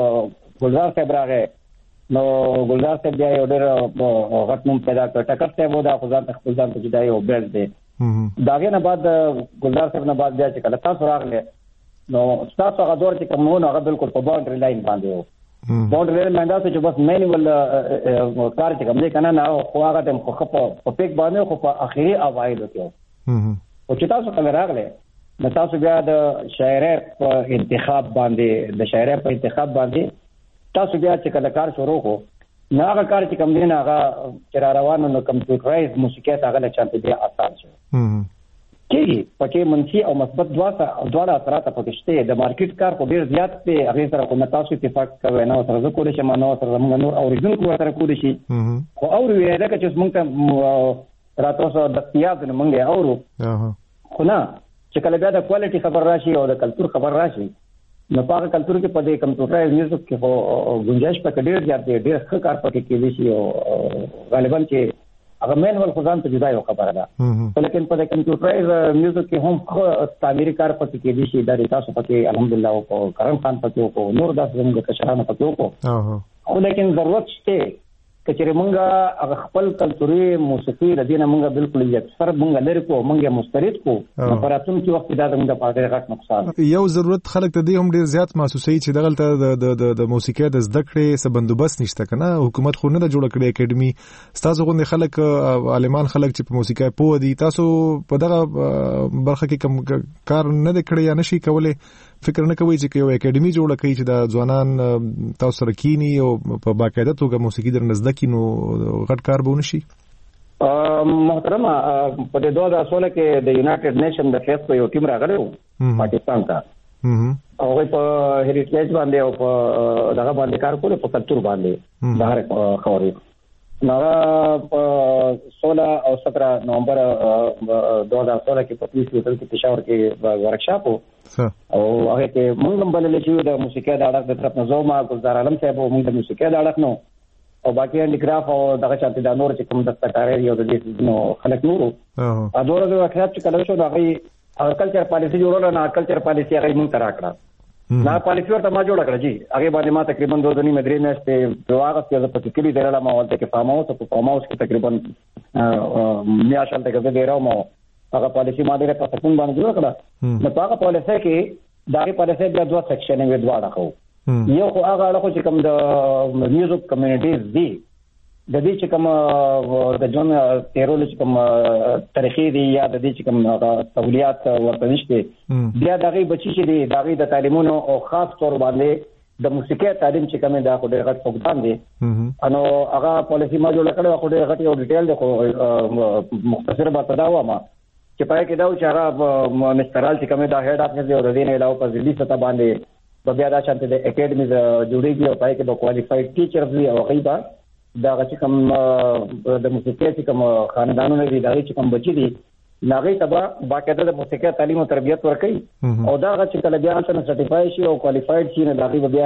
ګلزار صاحب راغی نو ګلزار صاحب بیا یو ډېر غټ نوم پیدا کړ ټکر صاحب دا خو ځان خپل ځان ته جدای او بیل دی داغه نه بعد ګلزار صاحب نه بعد بیا چې کله تاسو راغله نو تاسو هغه دور چې کومونه هغه بالکل په باونډري لاین باندې وو باونډري لاین باندې چې بس مینیول کار چې کوم دی کنه نه خو هغه تم خو په پیک باندې خو په اخیری اوایل کې او چې تاسو کله راغله نو تاسو بیا د شاعر په انتخاب باندې د شاعر په انتخاب باندې تاسو بیا چې کله کار شروع کو نو هغه کار چې کوم دی نه هغه چې روانو نو کمپیوټرایز موسیقي ته هغه چانته بیا آسان شو کېږي پکې منفي او مثبت دواړه دواړه اثرات پکې شته د مارکیټ کار په ډیر زیات دی هغه سره کوم تاسو اتفاق کوي نو سره زه کولای شم نو سره موږ نور اوریجنل سره کولای شي خو او ویل دا چې موږ ته راتاسو د تیاب نه موږ اورو خو نه چې کله بیا د کوالټي خبر راشي او د کلچر خبر راشي نو په کلچر کې په دې کمپیوټرایز میوزیک کې خو گنجائش پکې ډیر زیات دی ډیر ښه کار پکې کېږي شي او غالبا چې هغه مینول خدان ته جدا یو خبره ده لیکن په کمپیوټرایز میوزیک کې هم خو تعمیري کار پکې کېږي شي دا تاسو پکې الحمدلله او کرم خان پکې او نور داسې زموږ کشرانو پکې وکړو او لیکن ضرورت شته کچېره مونږه هغه خپل کلتوري موسیقي د دینه مونږه بالکل اکثر مونږ لري کو مونږه مسترد کو په راتلون کې وخت دا زموږ په ډېر غټ نقصان یو ضرورت خلک ته دی هم ډېر زیات محسوسوي چې دغه د د موسیقي د زده کړې څه بندوبست نشته کنه حکومت خو نه جوړ کړی اکیډمي تاسو غوښنه خلک عالمان خلک چې په موسیقي پوه دي تاسو په دغه برخه کې کوم کار نه کړی یا نشي کولای فکر نه کوي چې یو اکیډمي جوړ کړي چې د ځوانان تاسو سره کینی او په باقاعده توګه موسیقي در نزد کینو غټ کار به ونشي محترم په دې دوه هزار سولہ کې د یونایټډ نیشن د فیس په یو ټیم راغلی و پاکستان ته او په هریټیج باندې او په دغه باندې کار کول په کلچر باندې بهر خوري نو سولہ او سترہ نومبر دو ہزار سولہ کې په پولیس هوټل کې پېښور کې ورکشاپ او هغه کې موږ هم بلل شو د موسیقي د اړه د طرف نه زوما ګلزار عالم صاحب موږ د موسیقي د اړه نو او باقي هندیکراف او دغه چاته د نور چې کوم دستکاري یو د دې نو خلک نورو ا دوره د وخت چې کله شو هغه کلچر پالیسی جوړول نه کلچر پالیسی هغه موږ ترا کړه نه پالیسی ورته ما جوړ کړی جی هغه باندې ما تقریبا دوه دني مدري نشته دواغه چې په تکلی درلا ما ولته کې فارم هاوس په فارم هاوس کې تقریبا میاشل ته کې ډیرو ما هغه پالیسی ما ډیره په تکون باندې جوړ کړه نو هغه پالیسی کې دغه پالیسی د دوه سیکشن وي دواړه خو یو خو هغه اړه چې کوم د میوزیک کمیونټیز دي د دې چې کوم د جون تیرول چې کوم تاریخي دي یا د دې چې کوم سہولیات ورته نشته بیا دغه بچی چې دي دغه د تعلیمونو او خاص طور باندې د موسیقي تعلیم چې کوم دا خو ډېر غټ فقدان دي انو هغه پالیسی ما جوړ کړو خو ډېر غټ یو ډیټیل دی خو مختصر به تداوه ما چې پای کې دا و چې هغه مسترال چې کوم دا هډ اپ نه دی او د دې نه علاوه په ځلې ستا باندې بیا دا شانته د اکیډمي جوړیږي او پای کې د کوالیفاید ټیچرز وي او غیبا دا چې کوم د موسیقي چې کوم خاندانونو دي دا چې کوم بچي دي ناغي تبا باقاعده د موسیقي تعلیم او تربیت ورکړي او دا چې کله بیا څنګه سرټیفای شي او کوالیفاید شي نه داغي بیا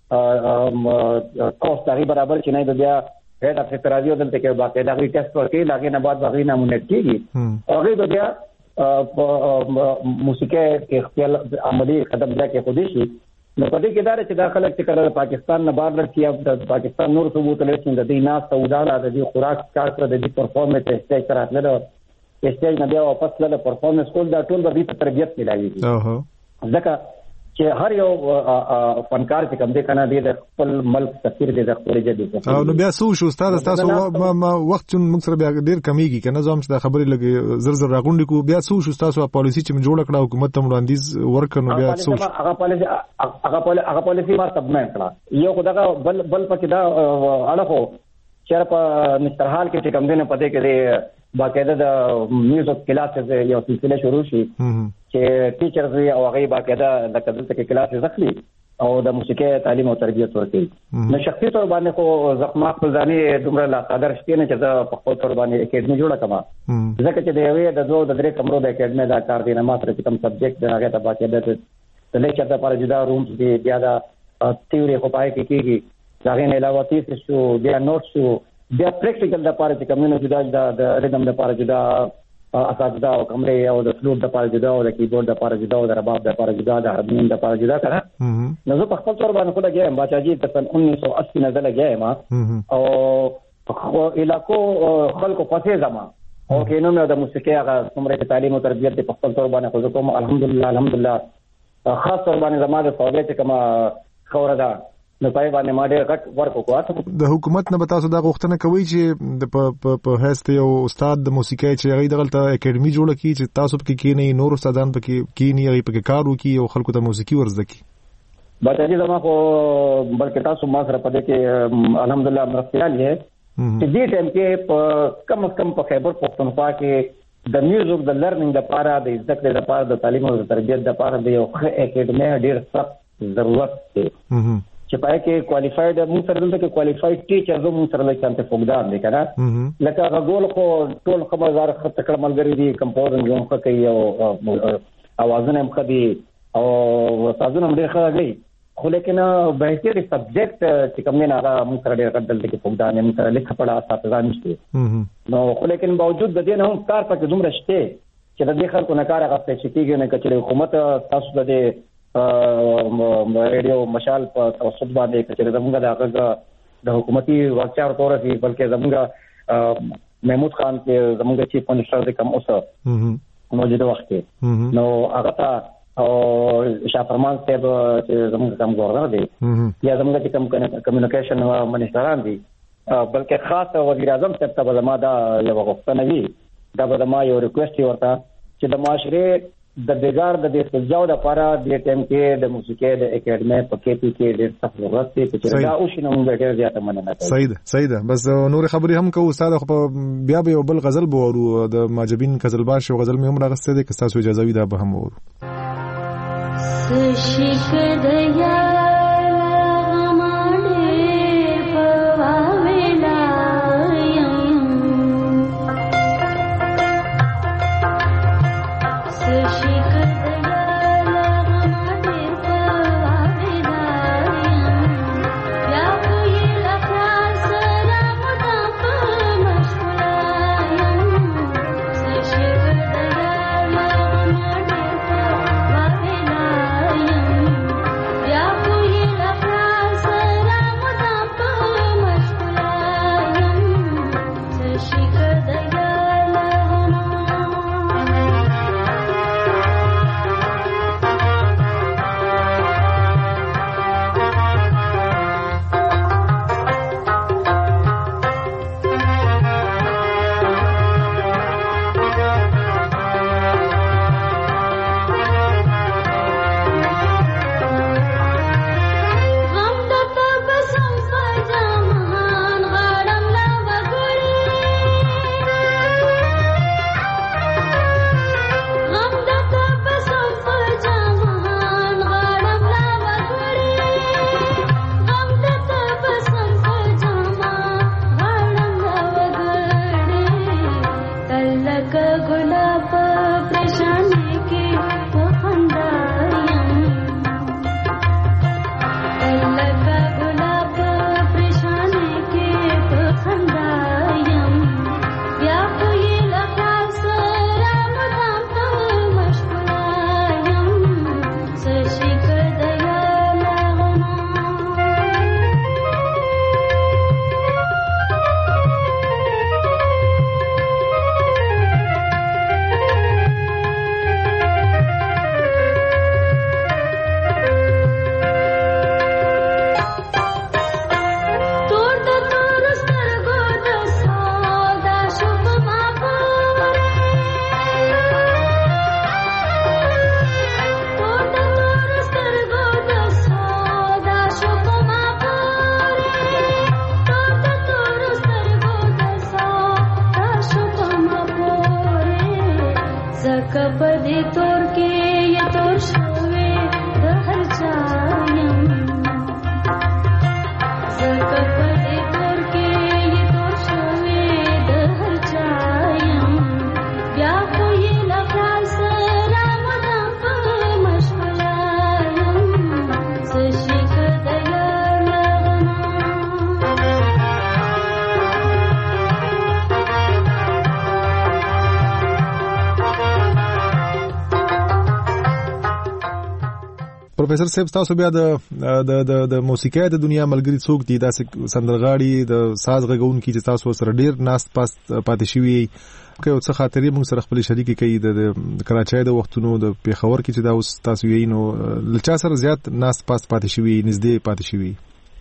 کوست داغي برابر چې نه بیا هډ اف ترازیو دلته کې باقاعده داغي ټیسټ ورکړي لاګي نه بعد باغی نمونه کیږي هغه بیا موسیقي کې خپل عملی قدم ځکه کې خودي شي نو په دې کې دا چې داخله چې کله پاکستان نه بهر لري یا د پاکستان نور ثبوت لري چې د دې ناس سوداله د دې خوراک کار کړ د دې پرفارمنس اسټیج تر اتلره اسټیج نه بیا واپس له پرفارمنس کول دا ټول د دې تربیت ملایي اوه ځکه چې هر یو فنکار چې کوم دې کنه دې د خپل ملک تفسیر دې د خپل جدي او نو بیا سو شو استاد تاسو ما وخت موږ سره بیا ډیر کمیږي کنه زوم چې د خبرې لګي زر زر راغونډي کو بیا سو شو تاسو پالیسی چې جوړ کړه حکومت ته وړاندیز ورکنو بیا سو هغه پالیسی هغه هغه پالیسی ما سبمټ کړه یو خدای بل بل پکې دا اړه خو چېر په مستر حال کې چې کوم دې نه پدې کې باقاعده د میوزیک کلاسز یو سلسله شروع شي چې ټیچرز او هغه باقاعده د کدل ته کلاسز اخلي او د موسیقي تعلیم او تربیت ورکوي. نو شخصي تور باندې خو زخما خپل ځانې دومره لا قدر شته نه چې زه په خپل تور باندې اکیډمي جوړه کړم ځکه چې د یوې د دوه د درې کمرو د اکیډمي دا کار دی نه ماته چې کوم سبجیکټ دی هغه ته باقاعده د لیکچر لپاره جدا رومز دی بیا د تیوري خو پای کې کېږي دا غي نه علاوه تیس شو بیا نوټ شو بیا پریکټیکل لپاره چې کومونه جدا د ریدم لپاره جدا اساتذه او کمرې او د فلوټ د لپاره جدا او د کیبورډ د لپاره جدا او د رباب د لپاره جدا د هارمونیم د لپاره جدا کړه. نو زه په خپل تور باندې خو لګیم باچاجي د سن انیس سو اسی نه لګیم او خو علاقو خلکو پسې زما او کینو مې د موسیقي هغه څومره تعلیم او تربیت په خپل تور باندې خو کوم الحمدلله الحمدلله خاص تور باندې زما د سہولت کما خوره ده نو پای باندې ما ډېر غټ ورک وکړ. د حکومت نه تاسو دا غوښتنه کوي چې د په په هسته یو استاد د موسیقي چې هغه دغلته اکیډمي جوړه کړي چې تاسو پکې کې نه نور استادان پکې کې نه هغه پکې کار وکړي او خلکو ته موسیقي ورزده کړي. بچی زما خو بلکې تاسو ما سره پدې کې الحمدلله مرستيال یې چې دې ټیم کې په کم از کم په خیبر پختونخوا کې د میوزیک د لرنینګ لپاره د زده کړې لپاره د تعلیم او تربیت لپاره د یو ښه اکیډمي ډېر سخت ضرورت دی چې پای کې کوالیفاید مون سره دلته کې کوالیفاید ټیچر زموږ سره لکه فوقدار دي کنه لکه غول خو ټول خبردار خط کړه ملګری دي کمپوزنګ هم کوي او اوازونه هم کوي او تاسو هم ډېر ښه غږی خو لیکن بهتري سبجیکټ چې کوم نه هغه مون سره ډېر دلته کې فوقدار نه مون سره لیکه پړه اساتذه نشته نو خو لیکن باوجود د دې نه هم کار پکې دومره شته چې د دې خلکو نه کار هغه څه کېږي نه کچې حکومت تاسو د ریډیو مشال په توسط باندې چې زموږ د هغه د حکومتي ورچار تور دي بلکې زموږ محمود خان کې زموږ چیف منسٹر د کوم اوسه موجوده وخت نو هغه ته او شاه فرمان صاحب چې زموږ کوم گورنر دی یا زموږ چې کوم کمیونیکیشن منسٹران دي بلکې خاص وزیر اعظم صاحب ته زما دا یو غوښتنه وی دا به ما یو ریکوست ورته چې د معاشره د بیګار د دې سجاو د لپاره د ټیم کې د موسیقي د اکیډمي په کې پی کې ډېر سخت ضرورت دی چې دا او شنو موږ ډېر زیاته مننه کوي. صحیح ده صحیح ده بس نور خبرې هم کوو استاد خو بیا به یو بل غزل بورو د ماجبین غزلباش او غزل مې هم راغسته دي که تاسو اجازه وي دا به هم ورو. Yeah. پروفیسور صاحب تاسو بیا د د د موسیقۍ د دنیا ملګری څوک دي داسې سندرغاړي د ساز غږونکي چې تاسو سره ډیر ناست پاست پاتې شوي که یو څه خاطرې موږ سره خپل شریکي کوي د کراچۍ د وختونو د پیښور کې چې دا اوس تاسو یې نو لچا سره زیات ناست پاست پاتې شوي نږدې پاتې شوي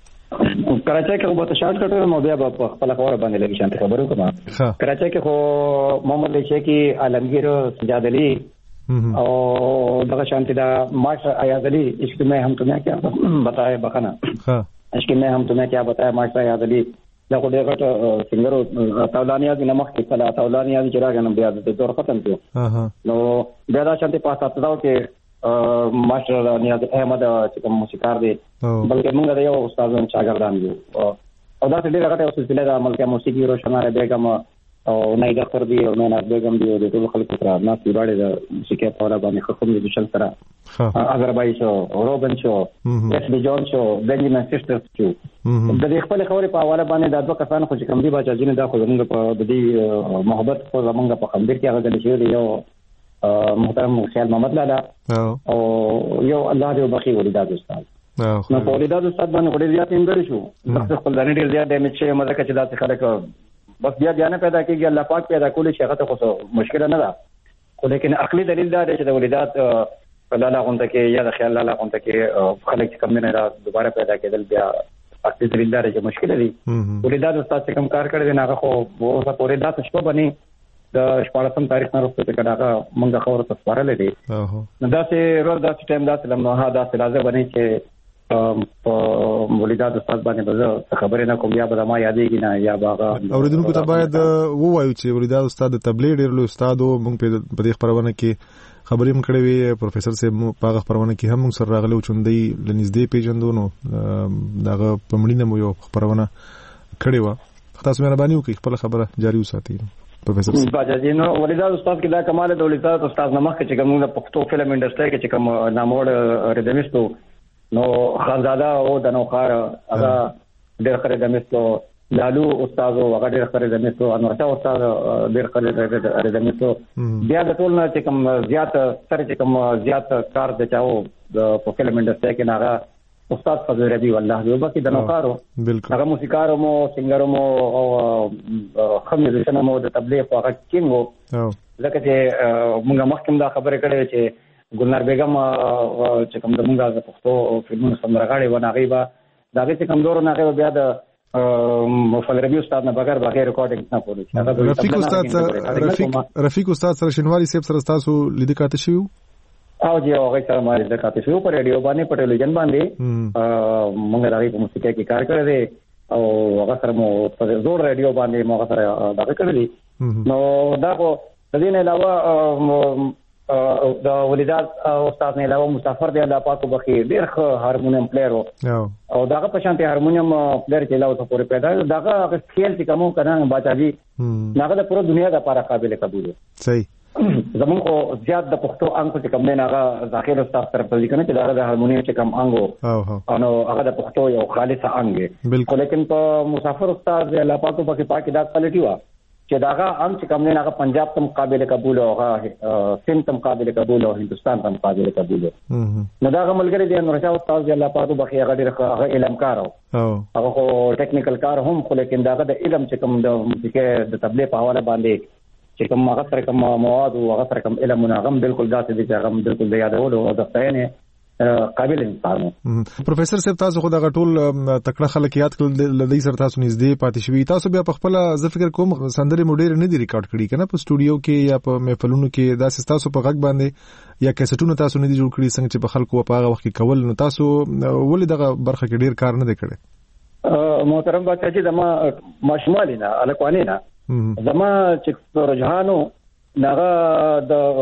کراچۍ کې به شارټ کټ مو بیا په خپل خبره باندې لګی شانت خبرو کوم کراچۍ کې خو محمد شیخی عالمگیر سجاد علی او دغه شانتی دا ماسٹر ایاز علی عشق میں ہم تمہیں کیا بتائے بخنا عشق میں ہم تمہیں کیا بتائے ماسٹر ایاز علی دا خو ډېر غټ سنګر تولانیا د نمخ کې کله تولانیا چې راغنم بیا د دور ختم کړو نو بیا دا شانتی پاسه تاو کې ماسٹر نیاز احمد چې کوم موسیقار دی بلکې موږ د یو استاد شاګردان یو او دا ډېر غټه سلسله د عمل کې موسیقي روشناره بیگم او نایدا خور دی او نه بیگم دی د ټول خلکو سره ناس ویډاړي د موسیقي په اړه باندې خصوصي د شل سره اگربای شو روبن شو اس بي جون شو بنجامین سیسټرز شو د دې خپل خبرې په حواله باندې د دوه کسانو خو چې کوم دی باچا جن دا خو زموږ په د دې محبت خو زموږ په خندر کې هغه د شی دی یو محترم خیال محمد لالا او یو الله دې وبخي ولادت استاد نو په ولادت استاد باندې ډېر زیات انګر شو خپل ځان ډېر زیات ډیمیج شي مزه کې چې دا خلک بس بیا بیا نه پیدا کېږي الله پاک پیدا کولی شي هغه ته خو مشکل نه ده خو لیکن عقلي دلیل دا دی چې د ولادت لاله غونډه کې یا د خیال لاله غونډه کې خلک کم نه را دوباره پیدا کېدل بیا عقلي دلیل دا دی چې مشکل دی ولادت استاد چې کوم کار کړی دی هغه خو اوسه پورې دا څه باندې د شپږم تاریخ نه وروسته چې هغه مونږه خبره تسوارلې دي نو دا چې روز دا ټایم دا سلام نو ها دا لازم باندې چې په ولادت استاد باندې به خبرې نه کوم یا به ما یادېږي نه یا باغ اوریدونکو ته باید ووایو چې ولادت استاد تبلیغ ډېر لوی استاد او موږ په دې خبرونه کې خبرې هم کړې وي پروفیسور صاحب په هغه خبرونه کې هم موږ سره راغلی او چوندې لنږدې پیژندو نو دغه په مړینه مو یو خبرونه کړې وه تاسو مهرباني وکړئ خپل خبره جاري وساتئ پروفیسور صاحب باجا جی نو ولادت استاد کې دا کمال د ولادت استاد نمخ چې کوم د پښتو فلم انډستری کې چې کوم ناموړ ریدمیستو نو خانزاده او د نوخار هغه ډېر خره دمستو لالو استاد او هغه ډېر خره دمستو انور شاه استاد ډېر خره دمستو بیا د ټول نه چې کوم زیات سره چې کوم زیات کار د چاو د فلم انډستری کې هغه استاد فضل ربی والله یو باقي د نوخارو هغه موسیقار مو سنگر مو او خمیر شنه مو د تبلیغ هغه کینګو لکه چې موږ مخکې دا خبره کړې چې ګلنار بیگم چې کوم د موږ د پښتو فلمونو سندرغاړي و ناغي با دا چې کوم دور ناغي بیا د مفضل ربی استاد نه بغیر بغیر ریکارډینګ نه پوره رفیق استاد رفیق رفیق استاد سره شنواری صاحب سره تاسو لید کاته شو او جی هغه سره ما لید کاته شو پر ریډیو باندې په ټلویزیون باندې موږ راغی په موسیقي کې کار کړی دی او هغه سره مو په زور ریډیو باندې موږ سره دا کړی نو دا کو د دې نه علاوه د ولادت استاد نه علاوه مسافر دی الله پاک وبخي ډېر ښه هارمونیم پلیئر او داغه په شانتي هارمونیم پلیئر چې لاو ته پورې پیدا داغه خیال چې کوم کنه باچا جی داغه د پوره دنیا د لپاره قابل قبول صحیح زمون کو زیات د پښتو انګ چې کوم نه هغه داخله استاد طرف ته لیکنه چې داغه د هارمونیم چې کوم انګو او هغه د پښتو یو خالص انګ بالکل لیکن په مسافر استاد دی الله پاک وبخي پاکي دا کوالټي وا چې داغه ام چې کوم نه هغه پنجاب تم قابل قبول او هغه سند تم قابل قبول او هندستان تم قابل قبول نو داغه ملګری دی نور شاه استاد الله پاک بخي هغه ډېر هغه علم کار او هغه خو ټیکنیکل کار هم خو لیکن داغه د علم چې کوم د موسیقي د تبلیغ په حواله باندې چې کوم هغه سره کوم مواد او هغه سره کوم علم نه هم بالکل داسې دي چې هغه بالکل د یادولو او د ځای قابل انسان پروفیسور صاحب تاسو خو دا ټول تکړه خلک یاد کړل لدی سره تاسو نږدې پاتې شوي تاسو بیا په خپل ز فکر کوم سندري موډیر نه دی ریکارډ کړی کنه په سټوډیو کې یا په محفلونو کې دا تاسو په غږ باندې یا کیسټونو تاسو نه دی جوړ کړی څنګه چې په خلکو په هغه وخت کې کول نو تاسو ولې دغه برخه کې ډیر کار نه دی کړی محترم بچا چې زما ماشمالینا الکوانینا زما چې رجحانو نغه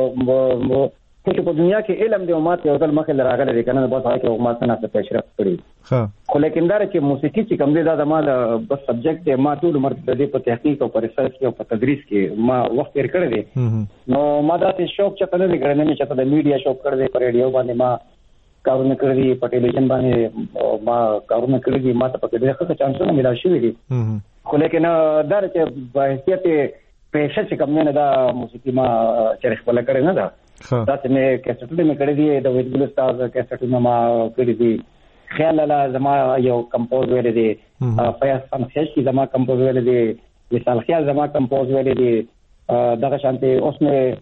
د چې په دنیا کې علم دی او ماته یو ځل مخې لراغله دي کنه بس هغه کې ماته نه څه پیشرفت کړی ها خو لیکن دا چې موسیقي چې کوم دی دا د ما بس سبجیکټ دی ما ټول عمر د دې په تحقیق او په ریسرچ کې او په تدریس کې ما وخت تیر کړی دی نو ما دا ته شوق چته نه کړی نه چې د میډیا شوق کړی دی په ریډیو باندې ما کارونه کړی دي په ټلویزیون باندې ما کارونه کړی دي ما ته په دې ښه چانسونه ملا شوی دي خو لیکن دا چې په حیثیت پیشه چې کوم نه دا موسیقي ما چې خپل کړی نه دا دا چې مې کیسټونه مې کړې دي د ویډیو استاد کیسټونه ما کړې دي خیال الله زما یو کمپوز ویل دي فیاض فنخش کی زما کمپوز ویل دي مثال خیال زما کمپوز ویل دي دغه شانتي اوس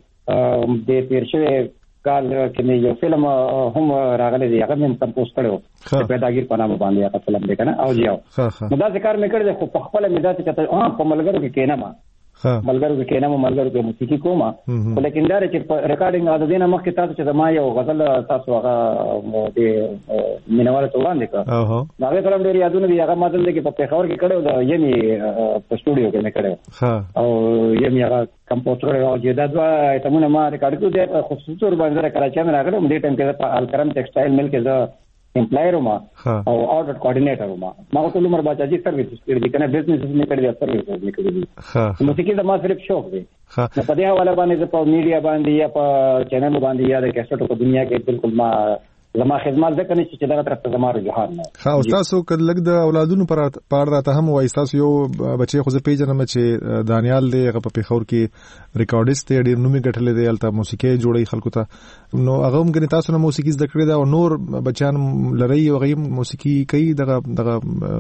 مې د تیر شوی کال کې یو فلم هم راغلی دی هغه مې کمپوز کړو پیداګیر په نامه باندې هغه فلم دی کنه او جیاو نو دا ذکر مې کړی خو په خپل مې دا چې کته په ملګرو کې کینه ما ملګرو کې کینه ما ملګرو کې موسیقي کومه ولیکن دا چې ریکارډینګ اده دینه مخکې تاسو چې زما یو غزل تاسو هغه د مینوال ته وړاندې کړ هغه کلم ډیر یادونه دی هغه ماته کې په پیښور کې کړو دا یمي په سټوډیو کې مې کړو او یمي هغه کمپوزر او چې دا دوا تمونه ما ریکارډ کړو د خصوصي تور باندې کراچۍ مې راغلم دې ټیم کې په الکرم ټیکسټایل مل کې زه امپلایر ما او آرډر کوارډینیټر ما ما ټول عمر باچاجي سرویس کړی کنه بزنس مې کړی سرویس مې کړی موسیقي د ما صرف شوق دی نو په دې حواله باندې په میډیا باندې یا په چینل باندې یا د کیسټو په دنیا کې بالکل ما زما خدمات ځکه نشي چې دغه طرف ته زما رجحان نه ها او تاسو کله لګ د اولادونو پر پاره راته هم وای تاسو یو بچي خو زه پیژنم چې دانیال دی هغه په پیښور کې ریکارډیست دی ډیر نومي ګټلې دی البته موسیقي جوړي خلکو ته نو هغه هم کني تاسو نه موسیقي زده کړې دا او نور بچان لري او غیم موسیقي کوي دغه دغه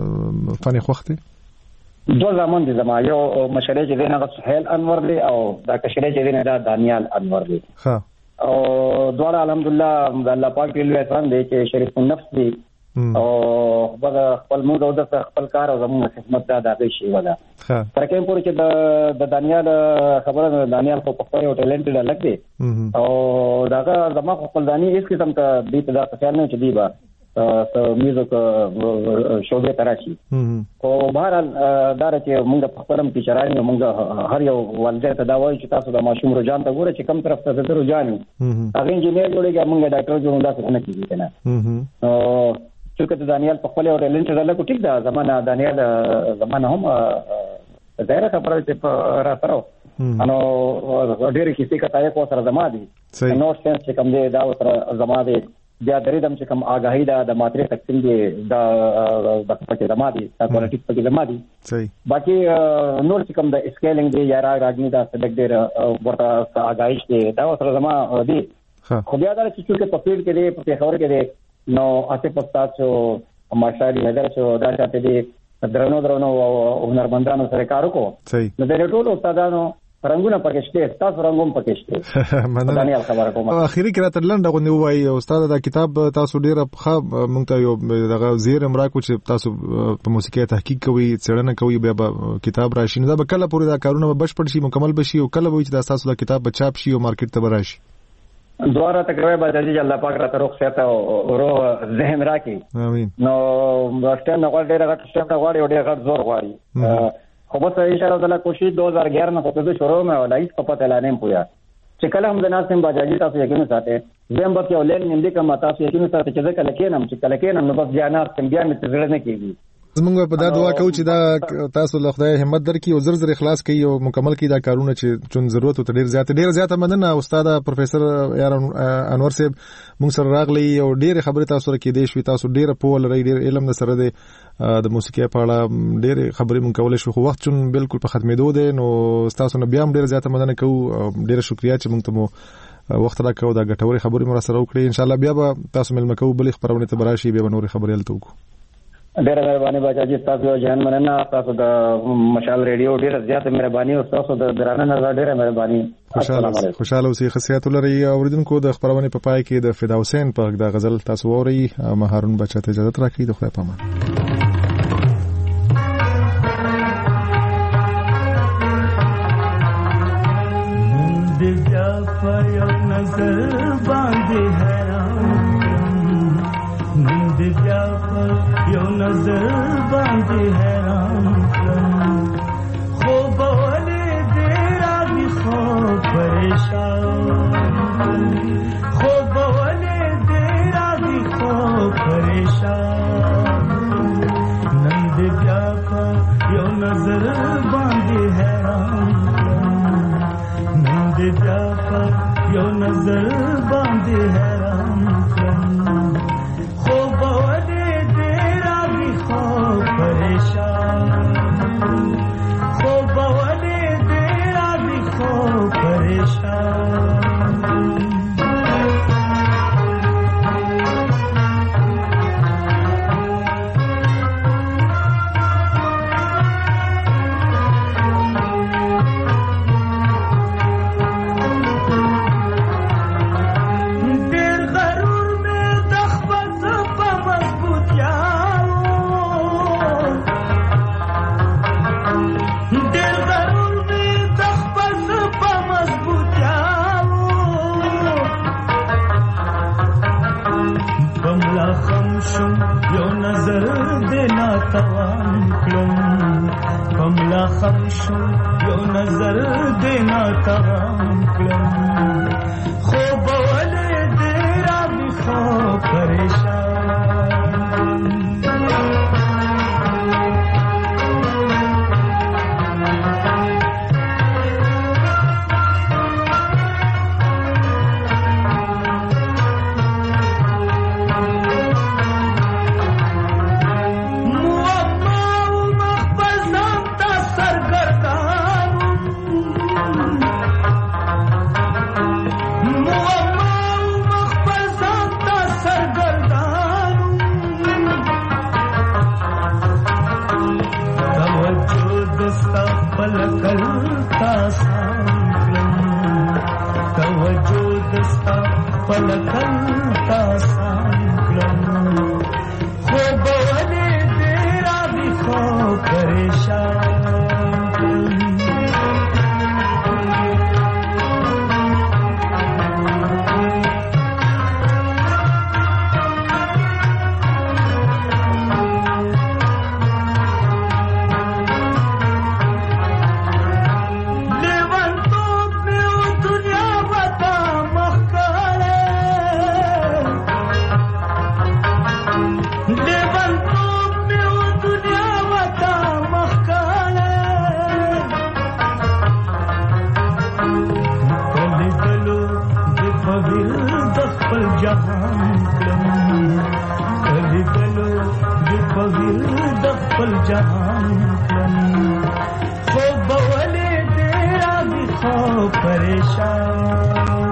فن خوخته دو زمان دي زما یو مشره چې دغه سهیل انور دی او دا کشره چې دا دانیال انور دی ها او دوړ الحمدلله د الله پاک په لوی احسان دی چې شریف النفس دی او خپل خپل موږ او د خپل کار او زموږ خدمت دا د شي ودا تر کوم پورې چې د د دانیال خبره دانیال په خپل یو ټیلنټډ الګ دی او داغه زما خپل دانی هیڅ قسم ته دې ته دا خیال نه چدي با ته میوزیک شوبه تراشي او بهرحال دا چې موږ په خپلم کې چرایو موږ هر یو والده ته دا وایي چې تاسو د ماشوم رجحان ته ګوره چې کوم طرف ته د رجحان هغه انجینیر جوړیږي موږ ډاکټر جوړو دا څه نه کیږي کنه او چې دانیال په خپل یو ټیلنټ درلکو ټیک دا زمانہ دانیال زمانہ هم ظاهر خبره چې را سره انو ډېر کیسې کتايه کو سره زما دي نو سنس چې کوم دی دا سره زما دي بیا درې دم چې کوم آگاهی دا د ماتري تقسیم دی دا د پکې زما دي دا پالیټیکس پکې زما دي صحیح باقي نور چې کوم د اسکیلینګ دی یا راګنی دا سبق دی ورته آگاهی دی دا سره زما دي خو بیا دا چې څوک په فیلډ کې دی په خبر کې دی نو اته پستاچو ماشالله هدر شو دا چاته دی درنو درنو هنرمندانو سره کار وکړو صحیح نو د ټولو استادانو رنگونه پکې شته تاسو رنگوم پکې شته مننه اخیری کې راته لنډه غوښنه وایي استاد دا کتاب تاسو ډیر ښه مونږ ته یو دغه زیر امراکو چې تاسو په موسیقي تحقیق کوي څېړنه کوي بیا کتاب راشي نو دا به کله پورې دا کارونه بشپړ شي مکمل بشي او کله وایي چې دا تاسو دا کتاب بچاپ شي او مارکیټ ته راشي دواره تکرار باندې چې الله پاک راته روغ صحت او روح ذهن راکړي امين نو واستنه نو ډېر غټ څه غواړي او ډېر غټ زور غواړي خو بس ان شاء الله تعالی کوشش دو ہزار گیارہ میں پته شروع میں ولایت په پته لانیم پویا چې کله هم د ناسم باجاجي تاسو یقین ساته زم به یو لین نیم دې کوم تاسو یقین ساته چې کله کېنم چې کله کېنم نو بس ځانات کم بیا مې تزړه نه کیږي زمونږ په دا دعا کوو چې دا تاسو له خدای همت درکړي او زر زر اخلاص کوي او مکمل کړي دا کارونه چې چون ضرورت ته ډیر زیات ډیر زیات مننه استاد پروفیسور یار انور صاحب موږ سره راغلی او ډیر خبرې تاسو سره کې دي شوي تاسو ډیر په ول ډیر علم سره دی د موسیقي په اړه ډیر خبرې مونږ کولای شو خو وخت چون بالکل په ختمېدو دی نو تاسو نه بیا هم ډیر زیات مننه کوو ډیر شکریا چې مونږ ته مو وخت راکړو دا ګټوري خبرې مو سره وکړي ان شاء الله بیا به تاسو ملمه کوو بلې خبرونه ته براشي بیا به نور خبرې الته وکړو ډېر مهرباني باچاجي تاسو جان مننه تاسو د مشال ریډیو ډېر زیات مهرباني او تاسو د درانه نه ډېر مهرباني خوشاله خوشاله اوسئ خصيات لري اوریدونکو د خبرونه په پای کې د فدا حسین په د غزل تاسو ووري مهارون بچا ته اجازه راکړئ د خدای پامان د بیا په نظر باندې نیند بیا پر یو نظر باندې حیران کړم خوب ولې دې راغی خوب پریشان خوب ولې دې راغی خوب پریشان نیند بیا پر یو نظر باندې حیران کړم نیند بیا پر یو نظر باندې حیران کړم خوب ولې دې راغی خوب پریشان دینا توان کړم کملا خمشو یو نظر دینا توان کړم خو بولې دې را بخو پریشان परेशान